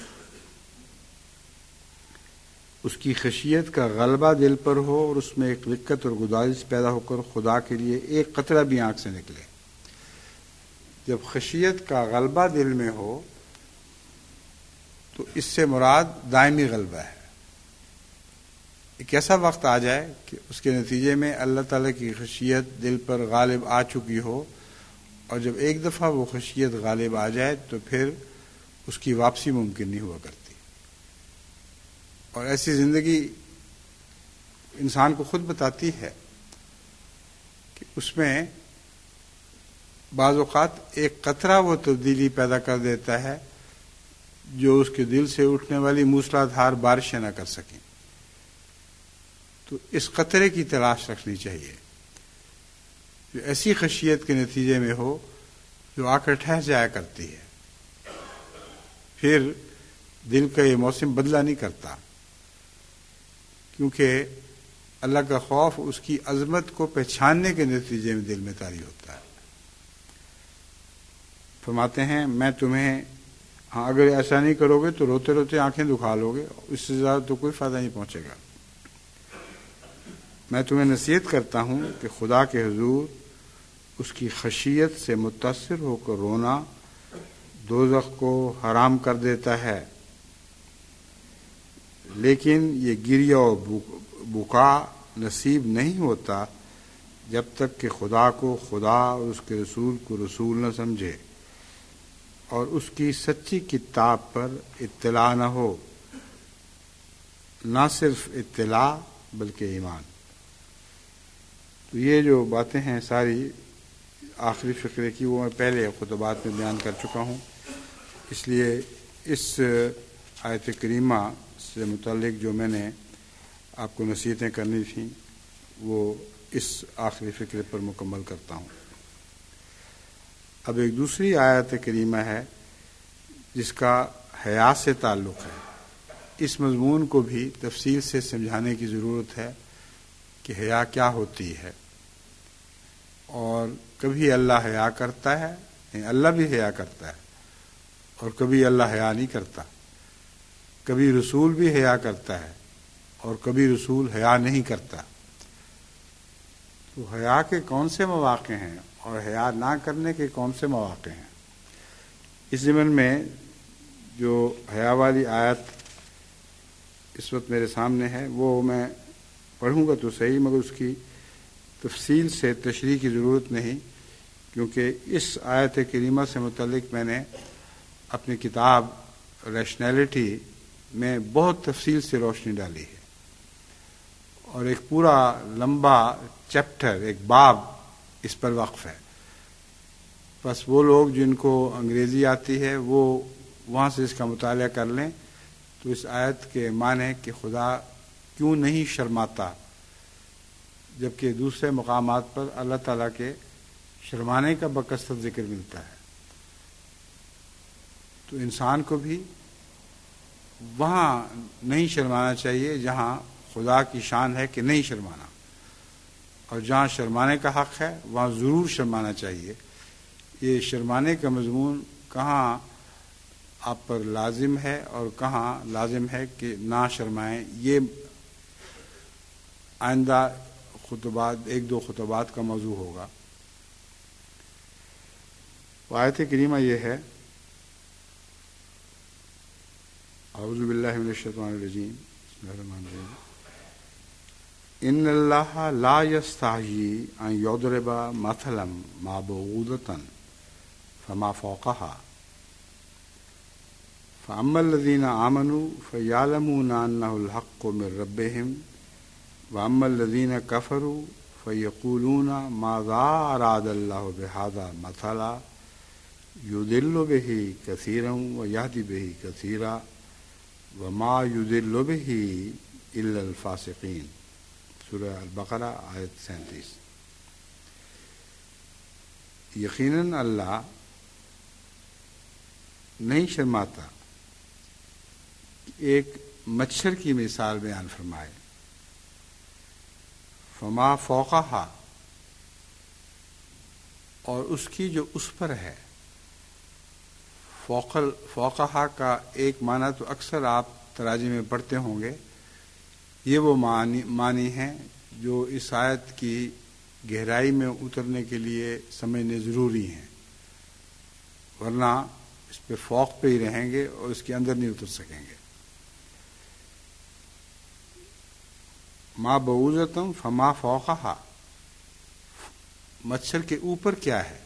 اس کی خشیت کا غلبہ دل پر ہو اور اس میں ایک رقت اور گدازش پیدا ہو کر خدا کے لیے ایک قطرہ بھی آنکھ سے نکلے. جب خشیت کا غلبہ دل میں ہو تو اس سے مراد دائمی غلبہ ہے. ایک ایسا وقت آ جائے کہ اس کے نتیجے میں اللہ تعالیٰ کی خشیت دل پر غالب آ چکی ہو، اور جب ایک دفعہ وہ خشیت غالب آ جائے تو پھر اس کی واپسی ممکن نہیں ہوا کرتی. اور ایسی زندگی انسان کو خود بتاتی ہے کہ اس میں بعض اوقات ایک قطرہ وہ تبدیلی پیدا کر دیتا ہے جو اس کے دل سے اٹھنے والی موسلادھار بارشیں نہ کر سکیں. تو اس قطرے کی تلاش رکھنی چاہیے جو ایسی خشیت کے نتیجے میں ہو جو آ کر ٹھہر جایا کرتی ہے، پھر دل کا یہ موسم بدلا نہیں کرتا، کیونکہ اللہ کا خوف اس کی عظمت کو پہچاننے کے نتیجے میں دل میں طاری ہوتا ہے. فرماتے ہیں میں تمہیں اگر ایسا نہیں کرو گے تو روتے روتے آنکھیں دکھا لو گے، اس سے زیادہ تو کوئی فائدہ نہیں پہنچے گا. میں تمہیں نصیحت کرتا ہوں کہ خدا کے حضور اس کی خشیت سے متاثر ہو کر رونا دوزخ کو حرام کر دیتا ہے، لیکن یہ گریہ و بکا نصیب نہیں ہوتا جب تک کہ خدا کو خدا اور اس کے رسول کو رسول نہ سمجھے اور اس کی سچی کتاب پر اطلاع نہ ہو. نہ صرف اطلاع بلکہ ایمان. تو یہ جو باتیں ہیں ساری آخری فقرے کی وہ میں پہلے خطبات میں بیان کر چکا ہوں، اس لیے اس آیت کریمہ سے متعلق جو میں نے آپ کو نصیحتیں کرنی تھیں وہ اس آخری فقرے پر مکمل کرتا ہوں. اب ایک دوسری آیت کریمہ ہے جس کا حیا سے تعلق ہے. اس مضمون کو بھی تفصیل سے سمجھانے کی ضرورت ہے کہ حیا کیا ہوتی ہے. اور کبھی اللہ حیا کرتا ہے، اللہ بھی حیا کرتا ہے، اور کبھی اللہ حیا نہیں کرتا. کبھی رسول بھی حیا کرتا ہے اور کبھی رسول حیا نہیں کرتا. تو حیا کے کون سے مواقع ہیں اور حیا نہ کرنے کے کون سے مواقع ہیں؟ اس ضمن میں جو حیا والی آیت اس وقت میرے سامنے ہے وہ میں پڑھوں گا تو صحیح، مگر اس کی تفصیل سے تشریح کی ضرورت نہیں، کیونکہ اس آیت کریمہ سے متعلق میں نے اپنی کتاب ریشنلٹی میں بہت تفصیل سے روشنی ڈالی ہے، اور ایک پورا لمبا چیپٹر، ایک باب اس پر وقف ہے. بس وہ لوگ جن کو انگریزی آتی ہے وہ وہاں سے اس کا مطالعہ کر لیں تو اس آیت کے معنی ہے کہ خدا کیوں نہیں شرماتا، جبکہ دوسرے مقامات پر اللہ تعالیٰ کے شرمانے کا بکثرت ذکر ملتا ہے۔ تو انسان کو بھی وہاں نہیں شرمانا چاہیے جہاں خدا کی شان ہے کہ نہیں شرمانا، اور جہاں شرمانے کا حق ہے وہاں ضرور شرمانا چاہیے۔ یہ شرمانے کا مضمون کہاں آپ پر لازم ہے اور کہاں لازم ہے کہ نہ شرمائیں، یہ آئندہ خطبات، ایک دو خطبات کا موضوع ہوگا۔ آیت کریمہ یہ ہے، اعوذ باللہ من الشیطان الرجیم، بسم اللہ الرحمن الرحیم، ان اللہ لا یستحیی ان یضرب مثلا ما بعوضۃ فما فوقها فاما الذین آمنوا فیعلمون انہ الحق من ربہم واما الذین کفروا فیقولون ماذا اراد اللہ بہذا مثلا یضل بہ کثیرا ویہدی بہ کثیرا وما یضل بہ الا الفاسقین، سورہ البقرہ آیت 37۔ یقیناً اللہ نہیں شرماتا، ایک مچھر کی مثال بیان فرمائے، فما فوقہا، اور اس کی جو اس پر ہے۔ فوقہا کا ایک معنی تو اکثر آپ تراجم میں پڑھتے ہوں گے، یہ وہ معنی ہیں جو اس آیت کی گہرائی میں اترنے کے لیے سمجھنے ضروری ہیں، ورنہ اس پہ فوق پہ ہی رہیں گے اور اس کے اندر نہیں اتر سکیں گے۔ ما بعوضۃ فما فوقہا، مچھر کے اوپر کیا ہے؟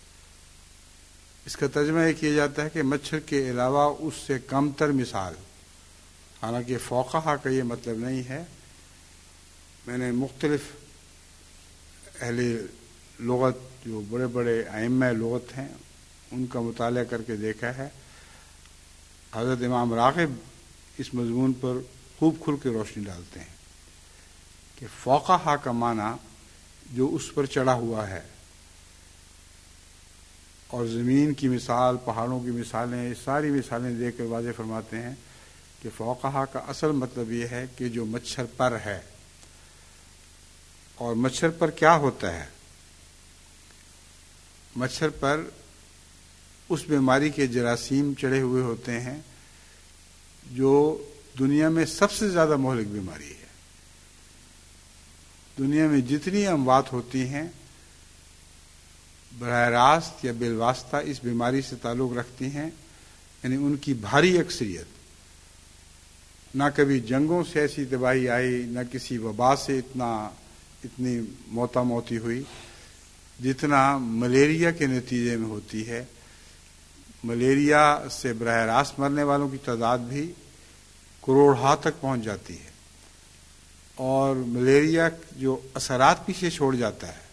اس کا ترجمہ یہ کیا جاتا ہے کہ مچھر کے علاوہ اس سے کم تر مثال، حالانکہ فوقہا کا یہ مطلب نہیں ہے۔ میں نے مختلف اہل لغت جو بڑے بڑے ائمہ لغت ہیں ان کا مطالعہ کر کے دیکھا ہے، حضرت امام راغب اس مضمون پر خوب کھل کے روشنی ڈالتے ہیں کہ فوقہا کا معنی جو اس پر چڑھا ہوا ہے، اور زمین کی مثال، پہاڑوں کی مثالیں، یہ ساری مثالیں دے کر واضح فرماتے ہیں کہ فوقہا کا اصل مطلب یہ ہے کہ جو مچھر پر ہے۔ اور مچھر پر کیا ہوتا ہے؟ مچھر پر اس بیماری کے جراثیم چڑھے ہوئے ہوتے ہیں جو دنیا میں سب سے زیادہ مہلک بیماری ہے۔ دنیا میں جتنی اموات ہوتی ہیں براہ راست یا بالواسطہ اس بیماری سے تعلق رکھتی ہیں، یعنی ان کی بھاری اکثریت، نہ کبھی جنگوں سے ایسی تباہی آئی، نہ کسی وبا سے اتنی موتی ہوئی جتنا ملیریا کے نتیجے میں ہوتی ہے۔ ملیریا سے براہ راست مرنے والوں کی تعداد بھی کروڑہا تک پہنچ جاتی ہے، اور ملیریا جو اثرات پیچھے چھوڑ جاتا ہے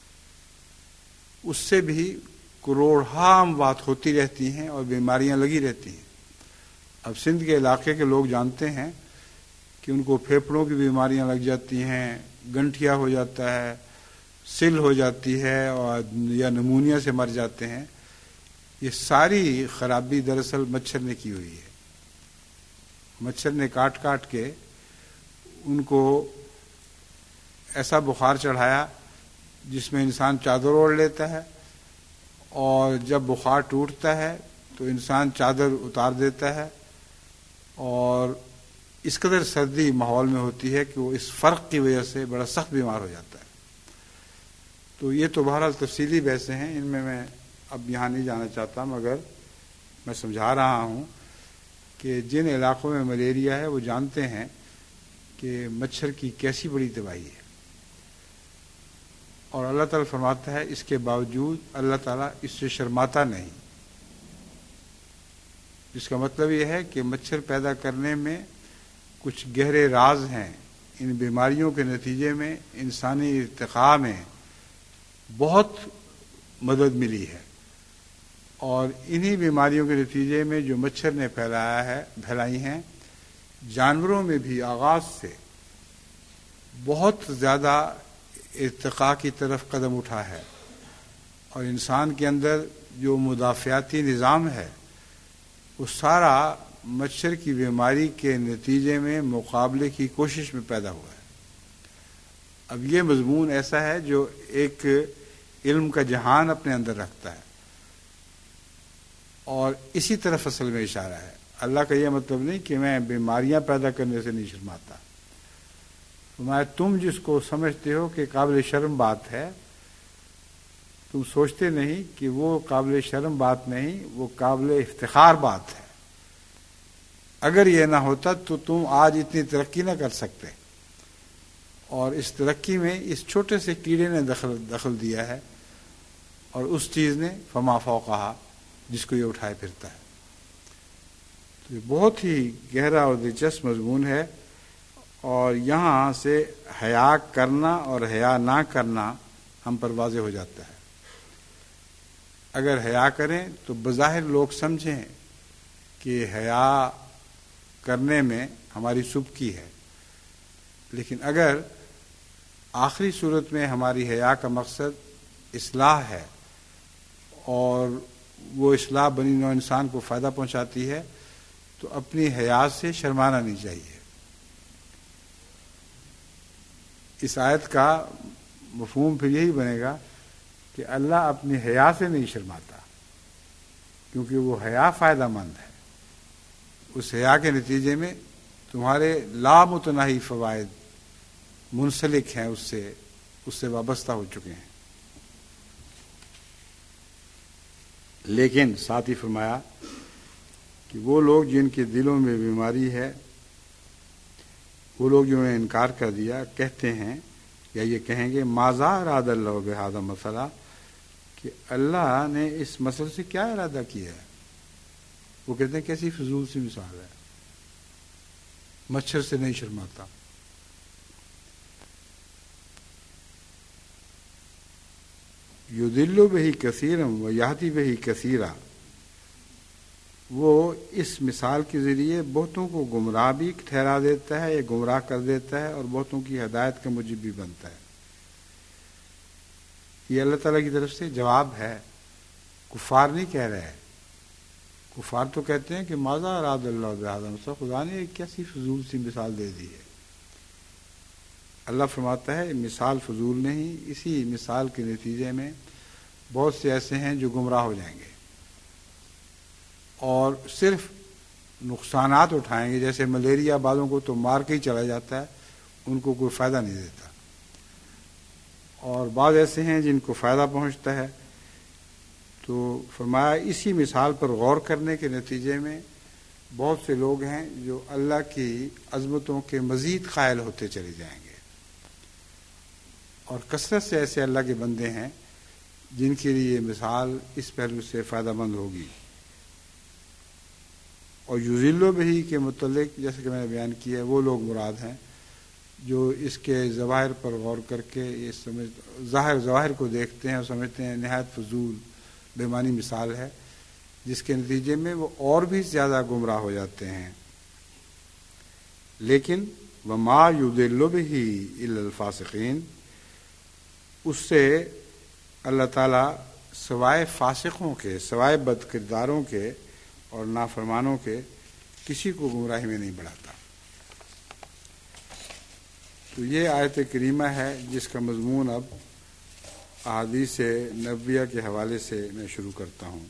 اس سے بھی کروڑہا اموات ہوتی رہتی ہیں اور بیماریاں لگی رہتی ہیں۔ اب سندھ کے علاقے کے لوگ جانتے ہیں کہ ان کو پھیپھڑوں کی بیماریاں لگ جاتی ہیں، گنٹھیا ہو جاتا ہے، سل ہو جاتی ہے، اور یا نمونیا سے مر جاتے ہیں۔ یہ ساری خرابی دراصل مچھر نے کی ہوئی ہے۔ مچھر نے کاٹ کاٹ کے ان کو ایسا بخار چڑھایا جس میں انسان چادر اوڑھ لیتا ہے، اور جب بخار ٹوٹتا ہے تو انسان چادر اتار دیتا ہے، اور اس قدر سردی ماحول میں ہوتی ہے کہ وہ اس فرق کی وجہ سے بڑا سخت بیمار ہو جاتا ہے۔ تو یہ تو بہرحال تفصیلی بحثیں ہیں، ان میں اب یہاں نہیں جانا چاہتا، مگر میں سمجھا رہا ہوں کہ جن علاقوں میں ملیریا ہے وہ جانتے ہیں کہ مچھر کی کیسی بڑی تباہی ہے، اور اللہ تعالیٰ فرماتا ہے اس کے باوجود اللہ تعالیٰ اس سے شرماتا نہیں، جس کا مطلب یہ ہے کہ مچھر پیدا کرنے میں کچھ گہرے راز ہیں۔ ان بیماریوں کے نتیجے میں انسانی ارتقاء میں بہت مدد ملی ہے، اور انہی بیماریوں کے نتیجے میں جو مچھر نے پھیلائی ہیں، جانوروں میں بھی آغاز سے بہت زیادہ ارتقاء کی طرف قدم اٹھا ہے، اور انسان کے اندر جو مدافعاتی نظام ہے وہ سارا مچھر کی بیماری کے نتیجے میں مقابلے کی کوشش میں پیدا ہوا ہے۔ اب یہ مضمون ایسا ہے جو ایک علم کا جہان اپنے اندر رکھتا ہے، اور اسی طرف اصل میں اشارہ ہے۔ اللہ کا یہ مطلب نہیں کہ میں بیماریاں پیدا کرنے سے نہیں شرماتا، تم جس کو سمجھتے ہو کہ قابل شرم بات ہے، تم سوچتے نہیں کہ وہ قابل شرم بات نہیں، وہ قابل افتخار بات ہے۔ اگر یہ نہ ہوتا تو تم آج اتنی ترقی نہ کر سکتے، اور اس ترقی میں اس چھوٹے سے کیڑے نے دخل دیا ہے، اور اس چیز نے فما فوقہا، جس کو یہ اٹھائے پھرتا ہے۔ تو یہ بہت ہی گہرا اور دلچسپ مضمون ہے، اور یہاں سے حیا کرنا اور حیا نہ کرنا ہم پر واضح ہو جاتا ہے۔ اگر حیا کریں تو بظاہر لوگ سمجھیں کہ حیا کرنے میں ہماری سبکی ہے، لیکن اگر آخری صورت میں ہماری حیا کا مقصد اصلاح ہے، اور وہ اصلاح بنی نوع انسان کو فائدہ پہنچاتی ہے، تو اپنی حیا سے شرمانا نہیں چاہیے۔ اس آیت کا مفہوم پھر یہی بنے گا کہ اللہ اپنی حیا سے نہیں شرماتا، کیونکہ وہ حیا فائدہ مند ہے۔ اس حیا کے نتیجے میں تمہارے لامتناہی فوائد منسلک ہیں، اس سے وابستہ ہو چکے ہیں۔ لیکن ساتھ ہی فرمایا کہ وہ لوگ جن کے دلوں میں بیماری ہے، وہ لوگ جنہوں نے انکار کر دیا، کہتے ہیں یا یہ کہیں گے ماذا اراد اللہ بہذا مسئلہ، کہ اللہ نے اس مسئلے سے کیا ارادہ کیا ہے۔ وہ کہتے ہیں کیسی فضول سی مثال ہے، مچھر سے نہیں شرماتا۔ یضل بہ کثیرا ویہدی بہ کثیرا، وہ اس مثال کے ذریعے بہتوں کو گمراہ بھی ٹھہرا دیتا ہے یا گمراہ کر دیتا ہے، اور بہتوں کی ہدایت کا موجب بھی بنتا ہے۔ یہ اللہ تعالیٰ کی طرف سے جواب ہے، کفار نہیں کہہ رہے ہیں۔ کفار تو کہتے ہیں کہ ماذا اراد اللہ بہذا مسئلہ، خدا نے ایک کیسی فضول سی مثال دے دی ہے۔ اللہ فرماتا ہے مثال فضول نہیں، اسی مثال کے نتیجے میں بہت سے ایسے ہیں جو گمراہ ہو جائیں گے اور صرف نقصانات اٹھائیں گے۔ جیسے ملیریا بعضوں کو تو مار کے ہی چلا جاتا ہے، ان کو کوئی فائدہ نہیں دیتا، اور بعض ایسے ہیں جن کو فائدہ پہنچتا ہے۔ تو فرمایا اسی مثال پر غور کرنے کے نتیجے میں بہت سے لوگ ہیں جو اللہ کی عظمتوں کے مزید قائل ہوتے چلے جائیں گے، اور کثرت سے ایسے اللہ کے بندے ہیں جن کے لیے یہ مثال اس پہلو سے فائدہ مند ہوگی۔ اور یضل بہ کے متعلق جیسے کہ میں نے بیان کیا ہے، وہ لوگ مراد ہیں جو اس کے ظواہر پر غور کر کے ظاہر کو دیکھتے ہیں اور سمجھتے ہیں نہایت فضول بے معنی مثال ہے، جس کے نتیجے میں وہ اور بھی زیادہ گمراہ ہو جاتے ہیں۔ لیکن وما یضل بہ الا الفاسقین، اس سے اللہ تعالیٰ سوائے فاسقوں کے، سوائے بد کرداروں کے اور نافرمانوں کے کسی کو گمراہی میں نہیں بڑھاتا۔ تو یہ آیت کریمہ ہے جس کا مضمون اب احادیث نبویہ کے حوالے سے میں شروع کرتا ہوں۔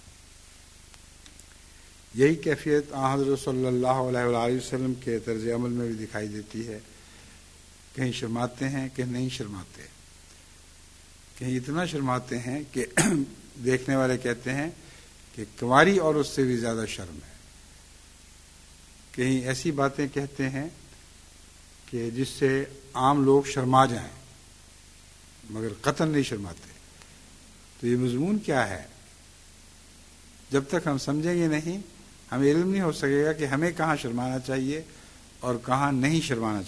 یہی کیفیت حضرت صلی اللہ علیہ وآلہ وسلم کے طرز عمل میں بھی دکھائی دیتی ہے، کہیں شرماتے ہیں کہیں نہیں شرماتے، کہیں اتنا شرماتے ہیں کہ دیکھنے والے کہتے ہیں کہ کنواری عورت سے بھی زیادہ شرم ہے، کہیں ایسی باتیں کہتے ہیں کہ جس سے عام لوگ شرما جائیں مگر قطعاً نہیں شرماتے۔ تو یہ مضمون کیا ہے؟ جب تک ہم سمجھیں گے نہیں، ہمیں علم نہیں ہو سکے گا کہ ہمیں کہاں شرمانا چاہیے اور کہاں نہیں شرمانا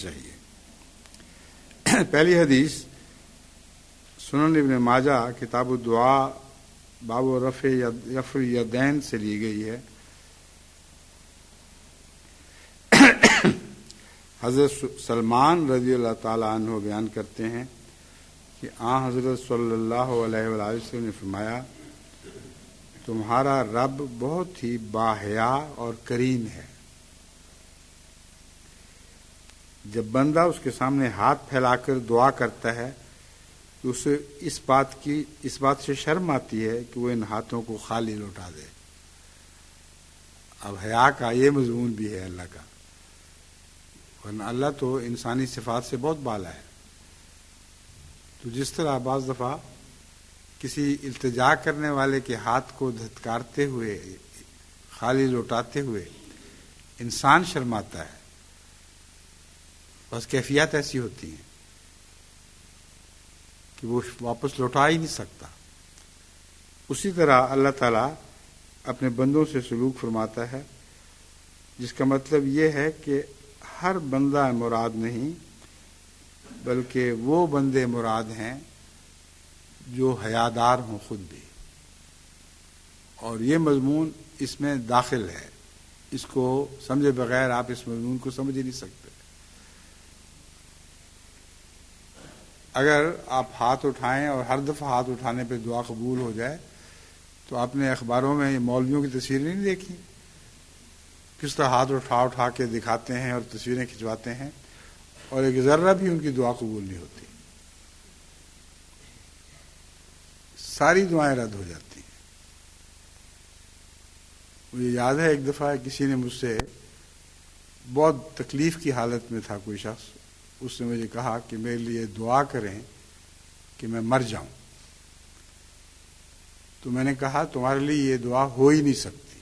چاہیے۔ پہلی حدیث سنن ابن ماجہ کتاب الدعاء باب و رفع یدین سے لی گئی ہے۔ حضرت سلمان رضی اللہ تعالیٰ عنہ بیان کرتے ہیں کہ حضرت صلی اللہ علیہ وآلہ وسلم نے فرمایا، تمہارا رب بہت ہی باحیا اور کریم ہے۔ جب بندہ اس کے سامنے ہاتھ پھیلا کر دعا کرتا ہے تو اسے اس بات سے شرم آتی ہے کہ وہ ان ہاتھوں کو خالی لوٹا دے۔ اب حیا کا یہ مضمون بھی ہے اللہ کا، ورنہ اللہ تو انسانی صفات سے بہت بالا ہے۔ تو جس طرح بعض دفعہ کسی التجا کرنے والے کے ہاتھ کو دھتکارتے ہوئے، خالی لوٹاتے ہوئے انسان شرماتا ہے، بس کیفیت ایسی ہوتی ہیں کہ وہ واپس لوٹا ہی نہیں سکتا۔ اسی طرح اللہ تعالیٰ اپنے بندوں سے سلوک فرماتا ہے، جس کا مطلب یہ ہے کہ ہر بندہ مراد نہیں، بلکہ وہ بندے مراد ہیں جو حیادار ہوں خود بھی، اور یہ مضمون اس میں داخل ہے۔ اس کو سمجھے بغیر آپ اس مضمون کو سمجھ ہی نہیں سکتے۔ اگر آپ ہاتھ اٹھائیں اور ہر دفعہ ہاتھ اٹھانے پہ دعا قبول ہو جائے تو آپ نے اخباروں میں مولویوں کی تصویریں نہیں دیکھی، کس طرح ہاتھ اٹھا کے دکھاتے ہیں اور تصویریں کھنچواتے ہیں، اور ایک ذرہ بھی ان کی دعا قبول نہیں ہوتی، ساری دعائیں رد ہو جاتی ہیں۔ مجھے یاد ہے ایک دفعہ کسی نے مجھ سے، بہت تکلیف کی حالت میں تھا کوئی شخص، اس نے مجھے کہا کہ میرے لیے دعا کریں کہ میں مر جاؤں۔ تو میں نے کہا تمہارے لیے یہ دعا ہو ہی نہیں سکتی،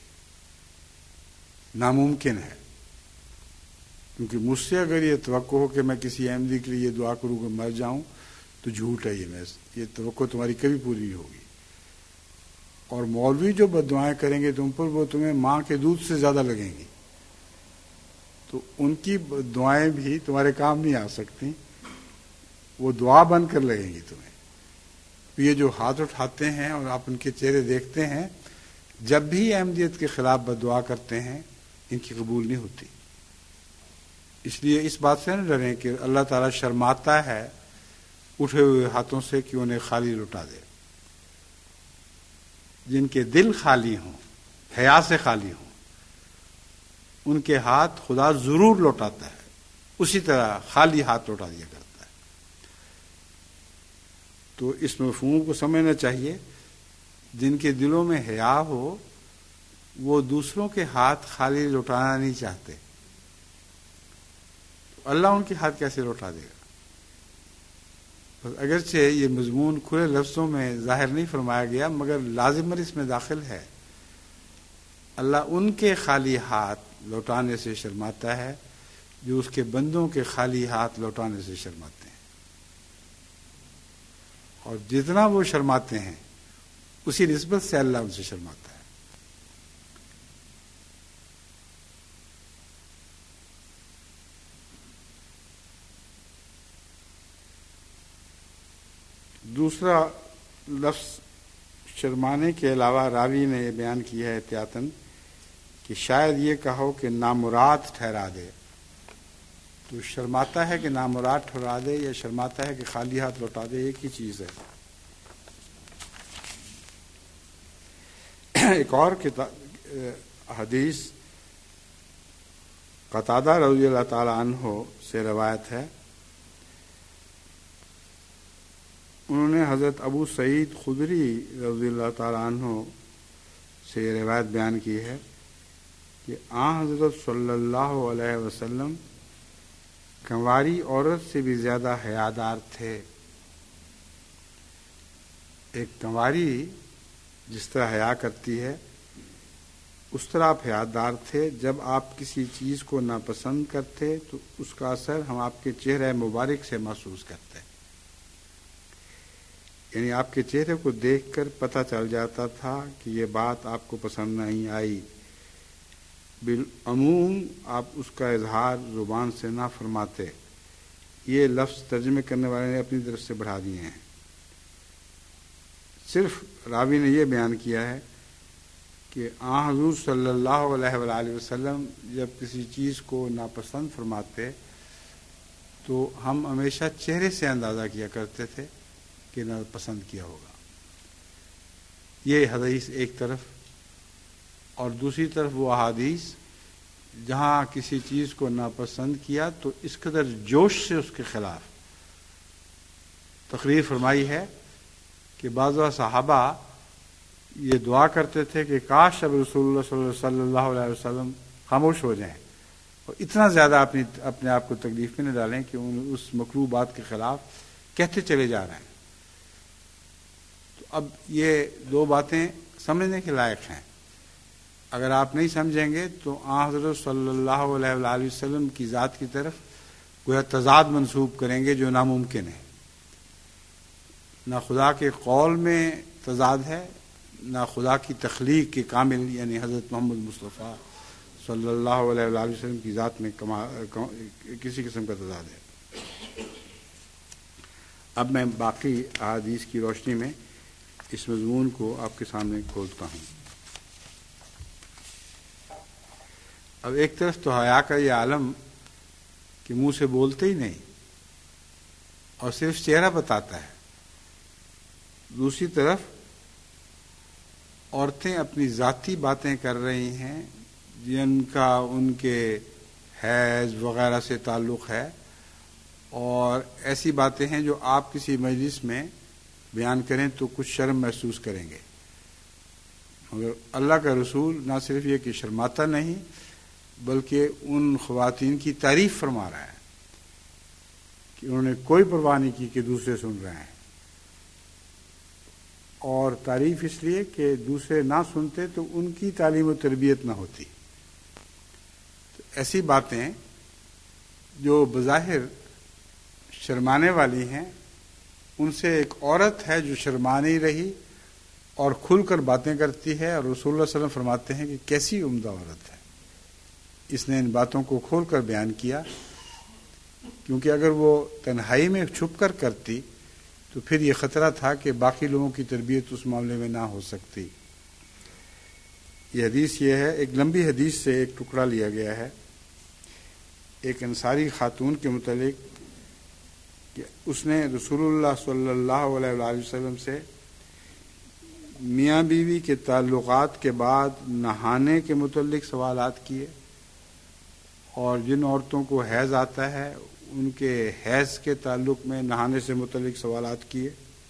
ناممکن ہے، کیونکہ مجھ سے اگر یہ توقع ہو کہ میں کسی احمدی کے لیے یہ دعا کروں کہ مر جاؤں تو جھوٹ ہے، یہ توقع تمہاری کبھی پوری نہیں ہوگی۔ اور مولوی جو بد دعائیں کریں گے تم پر، وہ تمہیں ماں کے دودھ سے زیادہ لگیں گی، تو ان کی دعائیں بھی تمہارے کام نہیں آ سکتی، وہ دعا بن کر لگیں گی تمہیں۔ یہ جو ہاتھ اٹھاتے ہیں اور آپ ان کے چہرے دیکھتے ہیں، جب بھی احمدیت کے خلاف بد دعا کرتے ہیں ان کی قبول نہیں ہوتی۔ اس لیے اس بات سے نہ ڈریں کہ اللہ تعالیٰ شرماتا ہے اٹھے ہوئے ہاتھوں سے کہ انہیں خالی لوٹا دے۔ جن کے دل خالی ہوں، حیا سے خالی ہوں، ان کے ہاتھ خدا ضرور لوٹاتا ہے، اسی طرح خالی ہاتھ لوٹا دیا کرتا ہے۔ تو اس مفہوم کو سمجھنا چاہیے، جن کے دلوں میں حیا ہو وہ دوسروں کے ہاتھ خالی لوٹانا نہیں چاہتے، تو اللہ ان کے ہاتھ کیسے لوٹا دے گا؟ اگرچہ یہ مضمون کھلے لفظوں میں ظاہر نہیں فرمایا گیا، مگر لازماً اس میں داخل ہے۔ اللہ ان کے خالی ہاتھ لوٹانے سے شرماتا ہے جو اس کے بندوں کے خالی ہاتھ لوٹانے سے شرماتے ہیں، اور جتنا وہ شرماتے ہیں اسی نسبت سے اللہ ان سے شرماتا ہے۔ دوسرا لفظ شرمانے کے علاوہ راوی نے یہ بیان کیا ہے احتیاطاً کہ شاید یہ کہو کہ نامراد ٹھہرا دے۔ تو شرماتا ہے کہ نامراد ٹھہرا دے یا شرماتا ہے کہ خالی ہاتھ لوٹا دے، ایک ہی چیز ہے۔ ایک اور حدیث قتادہ رضی اللہ تعالی عنہ سے روایت ہے، انہوں نے حضرت ابو سعید خدری رضی اللہ تعالی عنہ سے یہ روایت بیان کی ہے کہ حضرت صلی اللہ علیہ وسلم کنواری عورت سے بھی زیادہ حیادار تھے۔ ایک کنواری جس طرح حیا کرتی ہے اس طرح آپ حیادار تھے۔ جب آپ کسی چیز کو ناپسند کرتے تو اس کا اثر ہم آپ کے چہرے مبارک سے محسوس کرتے، یعنی آپ کے چہرے کو دیکھ کر پتہ چل جاتا تھا کہ یہ بات آپ کو پسند نہیں آئی۔ بالعموم آپ اس کا اظہار زبان سے نہ فرماتے۔ یہ لفظ ترجمے کرنے والے نے اپنی طرف سے بڑھا دیے ہیں۔ صرف راوی نے یہ بیان کیا ہے کہ آن حضور صلی اللہ علیہ وآلہ وسلم جب کسی چیز کو ناپسند فرماتے تو ہم ہمیشہ چہرے سے اندازہ کیا کرتے تھے کہ ناپسند کیا ہوگا. یہ حدیث ایک طرف، اور دوسری طرف وہ احادیث جہاں کسی چیز کو ناپسند کیا تو اس قدر جوش سے اس کے خلاف تقریر فرمائی ہے کہ بعض صحابہ یہ دعا کرتے تھے کہ کاش اب رسول اللہ صلی اللہ علیہ وسلم خاموش ہو جائیں اور اتنا زیادہ اپنے آپ کو تکلیف میں نہ ڈالیں کہ اس مکروہ بات کے خلاف کہتے چلے جا رہے ہیں. تو اب یہ دو باتیں سمجھنے کے لائق ہیں. اگر آپ نہیں سمجھیں گے تو حضرت صلی اللہ علیہ وآلہ وسلم کی ذات کی طرف گویا تضاد منسوب کریں گے جو ناممکن ہے. نہ خدا کے قول میں تضاد ہے، نہ خدا کی تخلیق کے کامل یعنی حضرت محمد مصطفیٰ صلی اللہ علیہ وآلہ وسلم کی ذات میں کسی قسم کا تضاد ہے. اب میں باقی احادیث کی روشنی میں اس مضمون کو آپ کے سامنے کھولتا ہوں. اب ایک طرف تو حیا کا یہ عالم کہ منہ سے بولتے ہی نہیں اور صرف چہرہ بتاتا ہے، دوسری طرف عورتیں اپنی ذاتی باتیں کر رہی ہیں جن کا ان کے حیض وغیرہ سے تعلق ہے، اور ایسی باتیں ہیں جو آپ کسی مجلس میں بیان کریں تو کچھ شرم محسوس کریں گے. مگر اللہ کا رسول نہ صرف یہ کہ شرماتا نہیں بلکہ ان خواتین کی تعریف فرما رہا ہے کہ انہوں نے کوئی پرواہ نہیں کی کہ دوسرے سن رہے ہیں، اور تعریف اس لیے کہ دوسرے نہ سنتے تو ان کی تعلیم و تربیت نہ ہوتی. تو ایسی باتیں جو بظاہر شرمانے والی ہیں، ان سے ایک عورت ہے جو شرما نہیں رہی اور کھل کر باتیں کرتی ہے، اور رسول اللہ صلی اللہ علیہ وسلم فرماتے ہیں کہ کیسی عمدہ عورت ہے. اس نے ان باتوں کو کھول کر بیان کیا، کیونکہ اگر وہ تنہائی میں چھپ کر کرتی تو پھر یہ خطرہ تھا کہ باقی لوگوں کی تربیت اس معاملے میں نہ ہو سکتی. یہ حدیث یہ ہے، ایک لمبی حدیث سے ایک ٹکڑا لیا گیا ہے ایک انصاری خاتون کے متعلق کہ اس نے رسول اللہ صلی اللہ علیہ وآلہ وسلم سے میاں بیوی کے تعلقات کے بعد نہانے کے متعلق سوالات کیے، اور جن عورتوں کو حیض آتا ہے ان کے حیض کے تعلق میں نہانے سے متعلق سوالات کیے.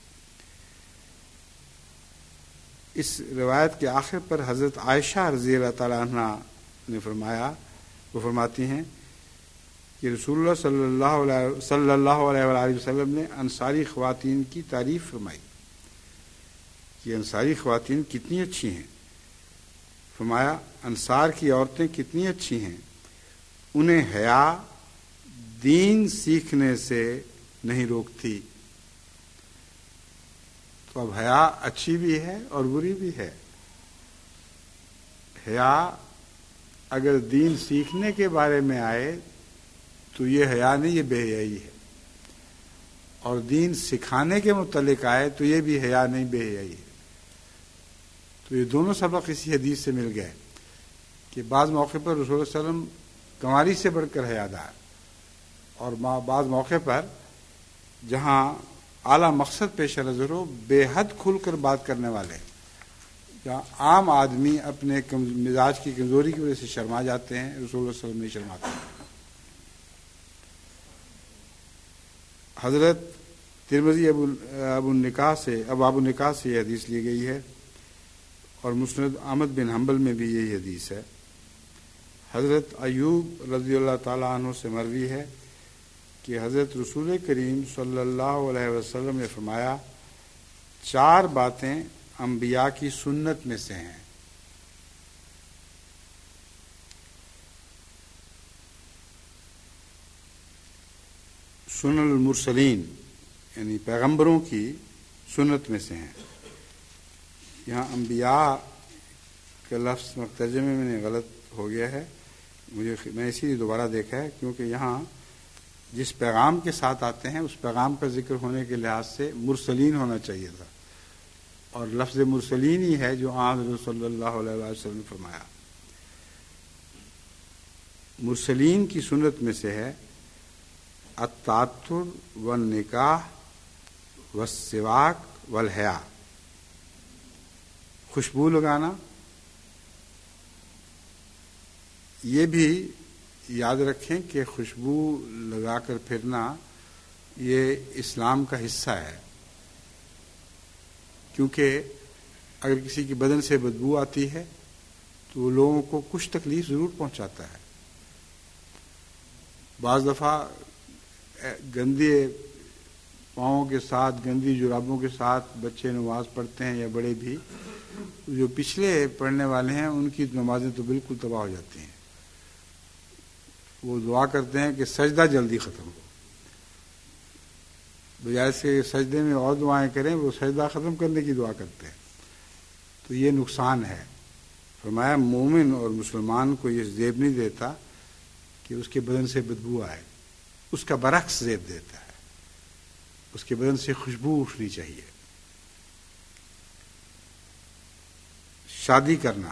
اس روایت کے آخر پر حضرت عائشہ رضی اللہ تعالیٰ عنہ نے فرمایا، وہ فرماتی ہیں کہ رسول اللہ صلی اللہ علیہ وآلہ وسلم نے انصاری خواتین کی تعریف فرمائی کہ انصاری خواتین کتنی اچھی ہیں. فرمایا انصار کی عورتیں کتنی اچھی ہیں، انہیں حیا دین سیکھنے سے نہیں روکتی. تو اب حیا اچھی بھی ہے اور بری بھی ہے. حیا اگر دین سیکھنے کے بارے میں آئے تو یہ حیا نہیں، یہ بے حیائی ہے، اور دین سکھانے کے متعلق آئے تو یہ بھی حیا نہیں، بے حیائی ہے. تو یہ دونوں سبق اسی حدیث سے مل گئے کہ بعض موقع پر رسول اللہ صلی اللہ علیہ وسلم کنواری سے بڑھ کر حیادار، اور بعض موقع پر جہاں اعلیٰ مقصد پیش نظر ہو بے حد کھل کر بات کرنے والے، جہاں عام آدمی اپنے مزاج کی کمزوری کی وجہ سے شرما جاتے ہیں، رسول اللہ صلی اللہ علیہ وسلم نہیں شرماتے. حضرت ترمذی ابو نکاح سے یہ حدیث لی گئی ہے، اور مسند احمد بن حنبل میں بھی یہی حدیث ہے. حضرت ایوب رضی اللہ تعالیٰ عنہ سے مروی ہے کہ حضرت رسول کریم صلی اللہ علیہ وسلم نے فرمایا 4 باتیں انبیاء کی سنت میں سے ہیں. سنن المرسلین یعنی پیغمبروں کی سنت میں سے ہیں. یہاں انبیاء کا لفظ ترجمے میں غلط ہو گیا ہے، میں اسی لیے دوبارہ دیکھا ہے کیونکہ یہاں جس پیغام کے ساتھ آتے ہیں اس پیغام کا ذکر ہونے کے لحاظ سے مرسلین ہونا چاہیے تھا. اور لفظ مرسلین ہی ہے جو حضرت صلی اللہ علیہ وسلم نے فرمایا۔ مرسلین کی سنت میں سے ہے التعطر والنکاح والسواک والحیا، خوشبو لگانا۔ یہ بھی یاد رکھیں کہ خوشبو لگا کر پھرنا یہ اسلام کا حصہ ہے، کیونکہ اگر کسی کی بدن سے بدبو آتی ہے تو وہ لوگوں کو کچھ تکلیف ضرور پہنچاتا ہے۔ بعض دفعہ گندے پاؤں کے ساتھ، گندی جرابوں کے ساتھ بچے نماز پڑھتے ہیں یا بڑے بھی، جو پچھلے پڑھنے والے ہیں ان کی نمازیں تو بالکل تباہ ہو جاتی ہیں۔ وہ دعا کرتے ہیں کہ سجدہ جلدی ختم ہو، بجائے سے سجدے میں اور دعائیں کریں وہ سجدہ ختم کرنے کی دعا کرتے ہیں، تو یہ نقصان ہے۔ فرمایا مومن اور مسلمان کو یہ زیب نہیں دیتا کہ اس کے بدن سے بدبو آئے، اس کا برعکس زیب دیتا ہے، اس کے بدن سے خوشبو اٹھنی چاہیے۔ شادی کرنا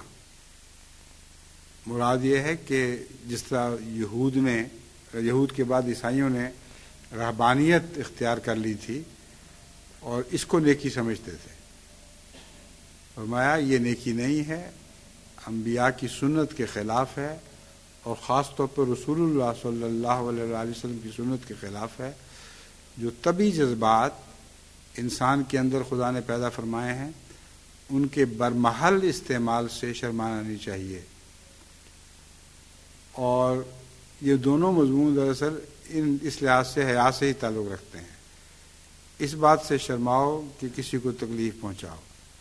مراد یہ ہے کہ جس طرح یہود کے بعد عیسائیوں نے رہبانیت اختیار کر لی تھی اور اس کو نیکی سمجھتے تھے، فرمایا یہ نیکی نہیں ہے، انبیاء کی سنت کے خلاف ہے، اور خاص طور پر رسول اللہ صلی اللہ علیہ وسلم کی سنت کے خلاف ہے۔ جو طبعی جذبات انسان کے اندر خدا نے پیدا فرمائے ہیں ان کے برمحل استعمال سے شرمانا نہیں چاہیے، اور یہ دونوں مضمون دراصل اس لحاظ سے حیا سے ہی تعلق رکھتے ہیں۔ اس بات سے شرماؤ کہ کسی کو تکلیف پہنچاؤ،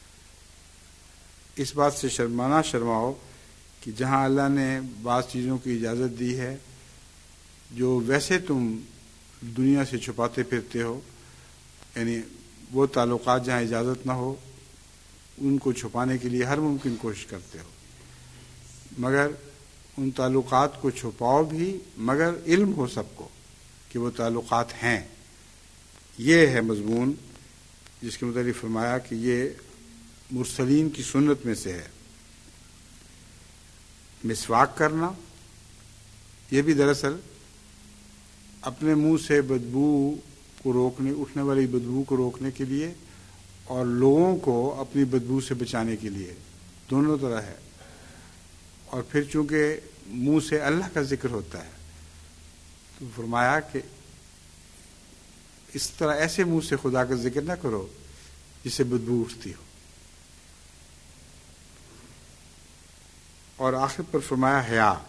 اس بات سے شرماؤ کہ جہاں اللہ نے بعض چیزوں کی اجازت دی ہے جو ویسے تم دنیا سے چھپاتے پھرتے ہو، یعنی وہ تعلقات جہاں اجازت نہ ہو ان کو چھپانے کے لیے ہر ممکن کوشش کرتے ہو، مگر ان تعلقات کو چھپاؤ بھی، مگر علم ہو سب کو کہ وہ تعلقات ہیں۔ یہ ہے مضمون جس کے متعلق فرمایا کہ یہ مرسلین کی سنت میں سے ہے۔ مسواک کرنا یہ بھی دراصل اپنے منہ سے بدبو کو روکنے، اٹھنے والی بدبو کو روکنے کے لیے اور لوگوں کو اپنی بدبو سے بچانے کے لیے، دونوں طرح ہے۔ اور پھر چونکہ منہ سے اللہ کا ذکر ہوتا ہے تو فرمایا کہ اس طرح ایسے منہ سے خدا کا ذکر نہ کرو جسے بدبو اٹھتی ہو۔ اور آخر پر فرمایا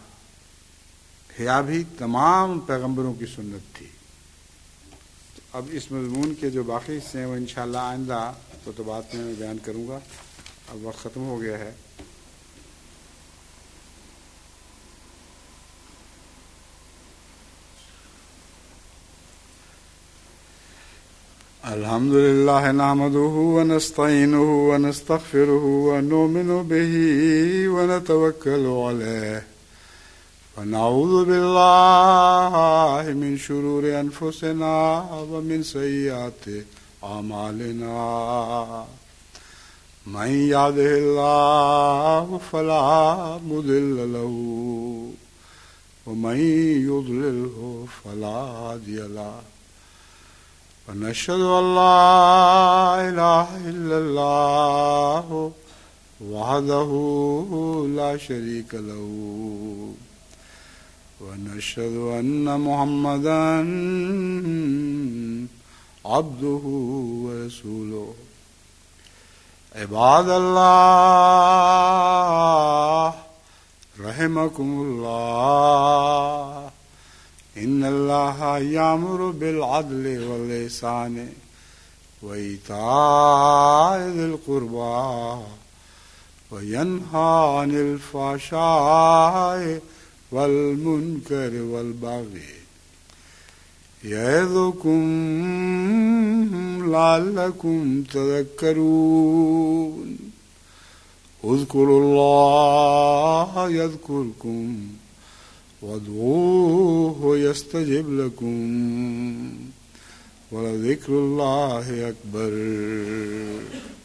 حیا بھی تمام پیغمبروں کی سنت تھی۔ اب اس مضمون کے جو باقی حصے ہیں وہ انشاءاللہ آئندہ خطبات میں بیان کروں گا، اب وقت ختم ہو گیا ہے۔ الحمد لله نحمده ونستعينه ونستغفره ونؤمن به ونتوكل عليه ونعوذ بالله من شرور أنفسنا ومن سيئات أعمالنا من يهده الله فلا مضل له ومن يضلله فلا هادي له ونشهد أن لا إله إلا الله وحده لا شريك له ونشهد أن محمدا عبده ورسوله عباد الله رحمكم الله إن الله يأمر بالعدل والإحسان وإيتاء ذي القربى وينهى عن الفحشاء والمنكر والبغي يعظكم لعلكم تذكرون اذكروا الله يذكركم وادعوه يستجب لكم ولذكر الله أكبر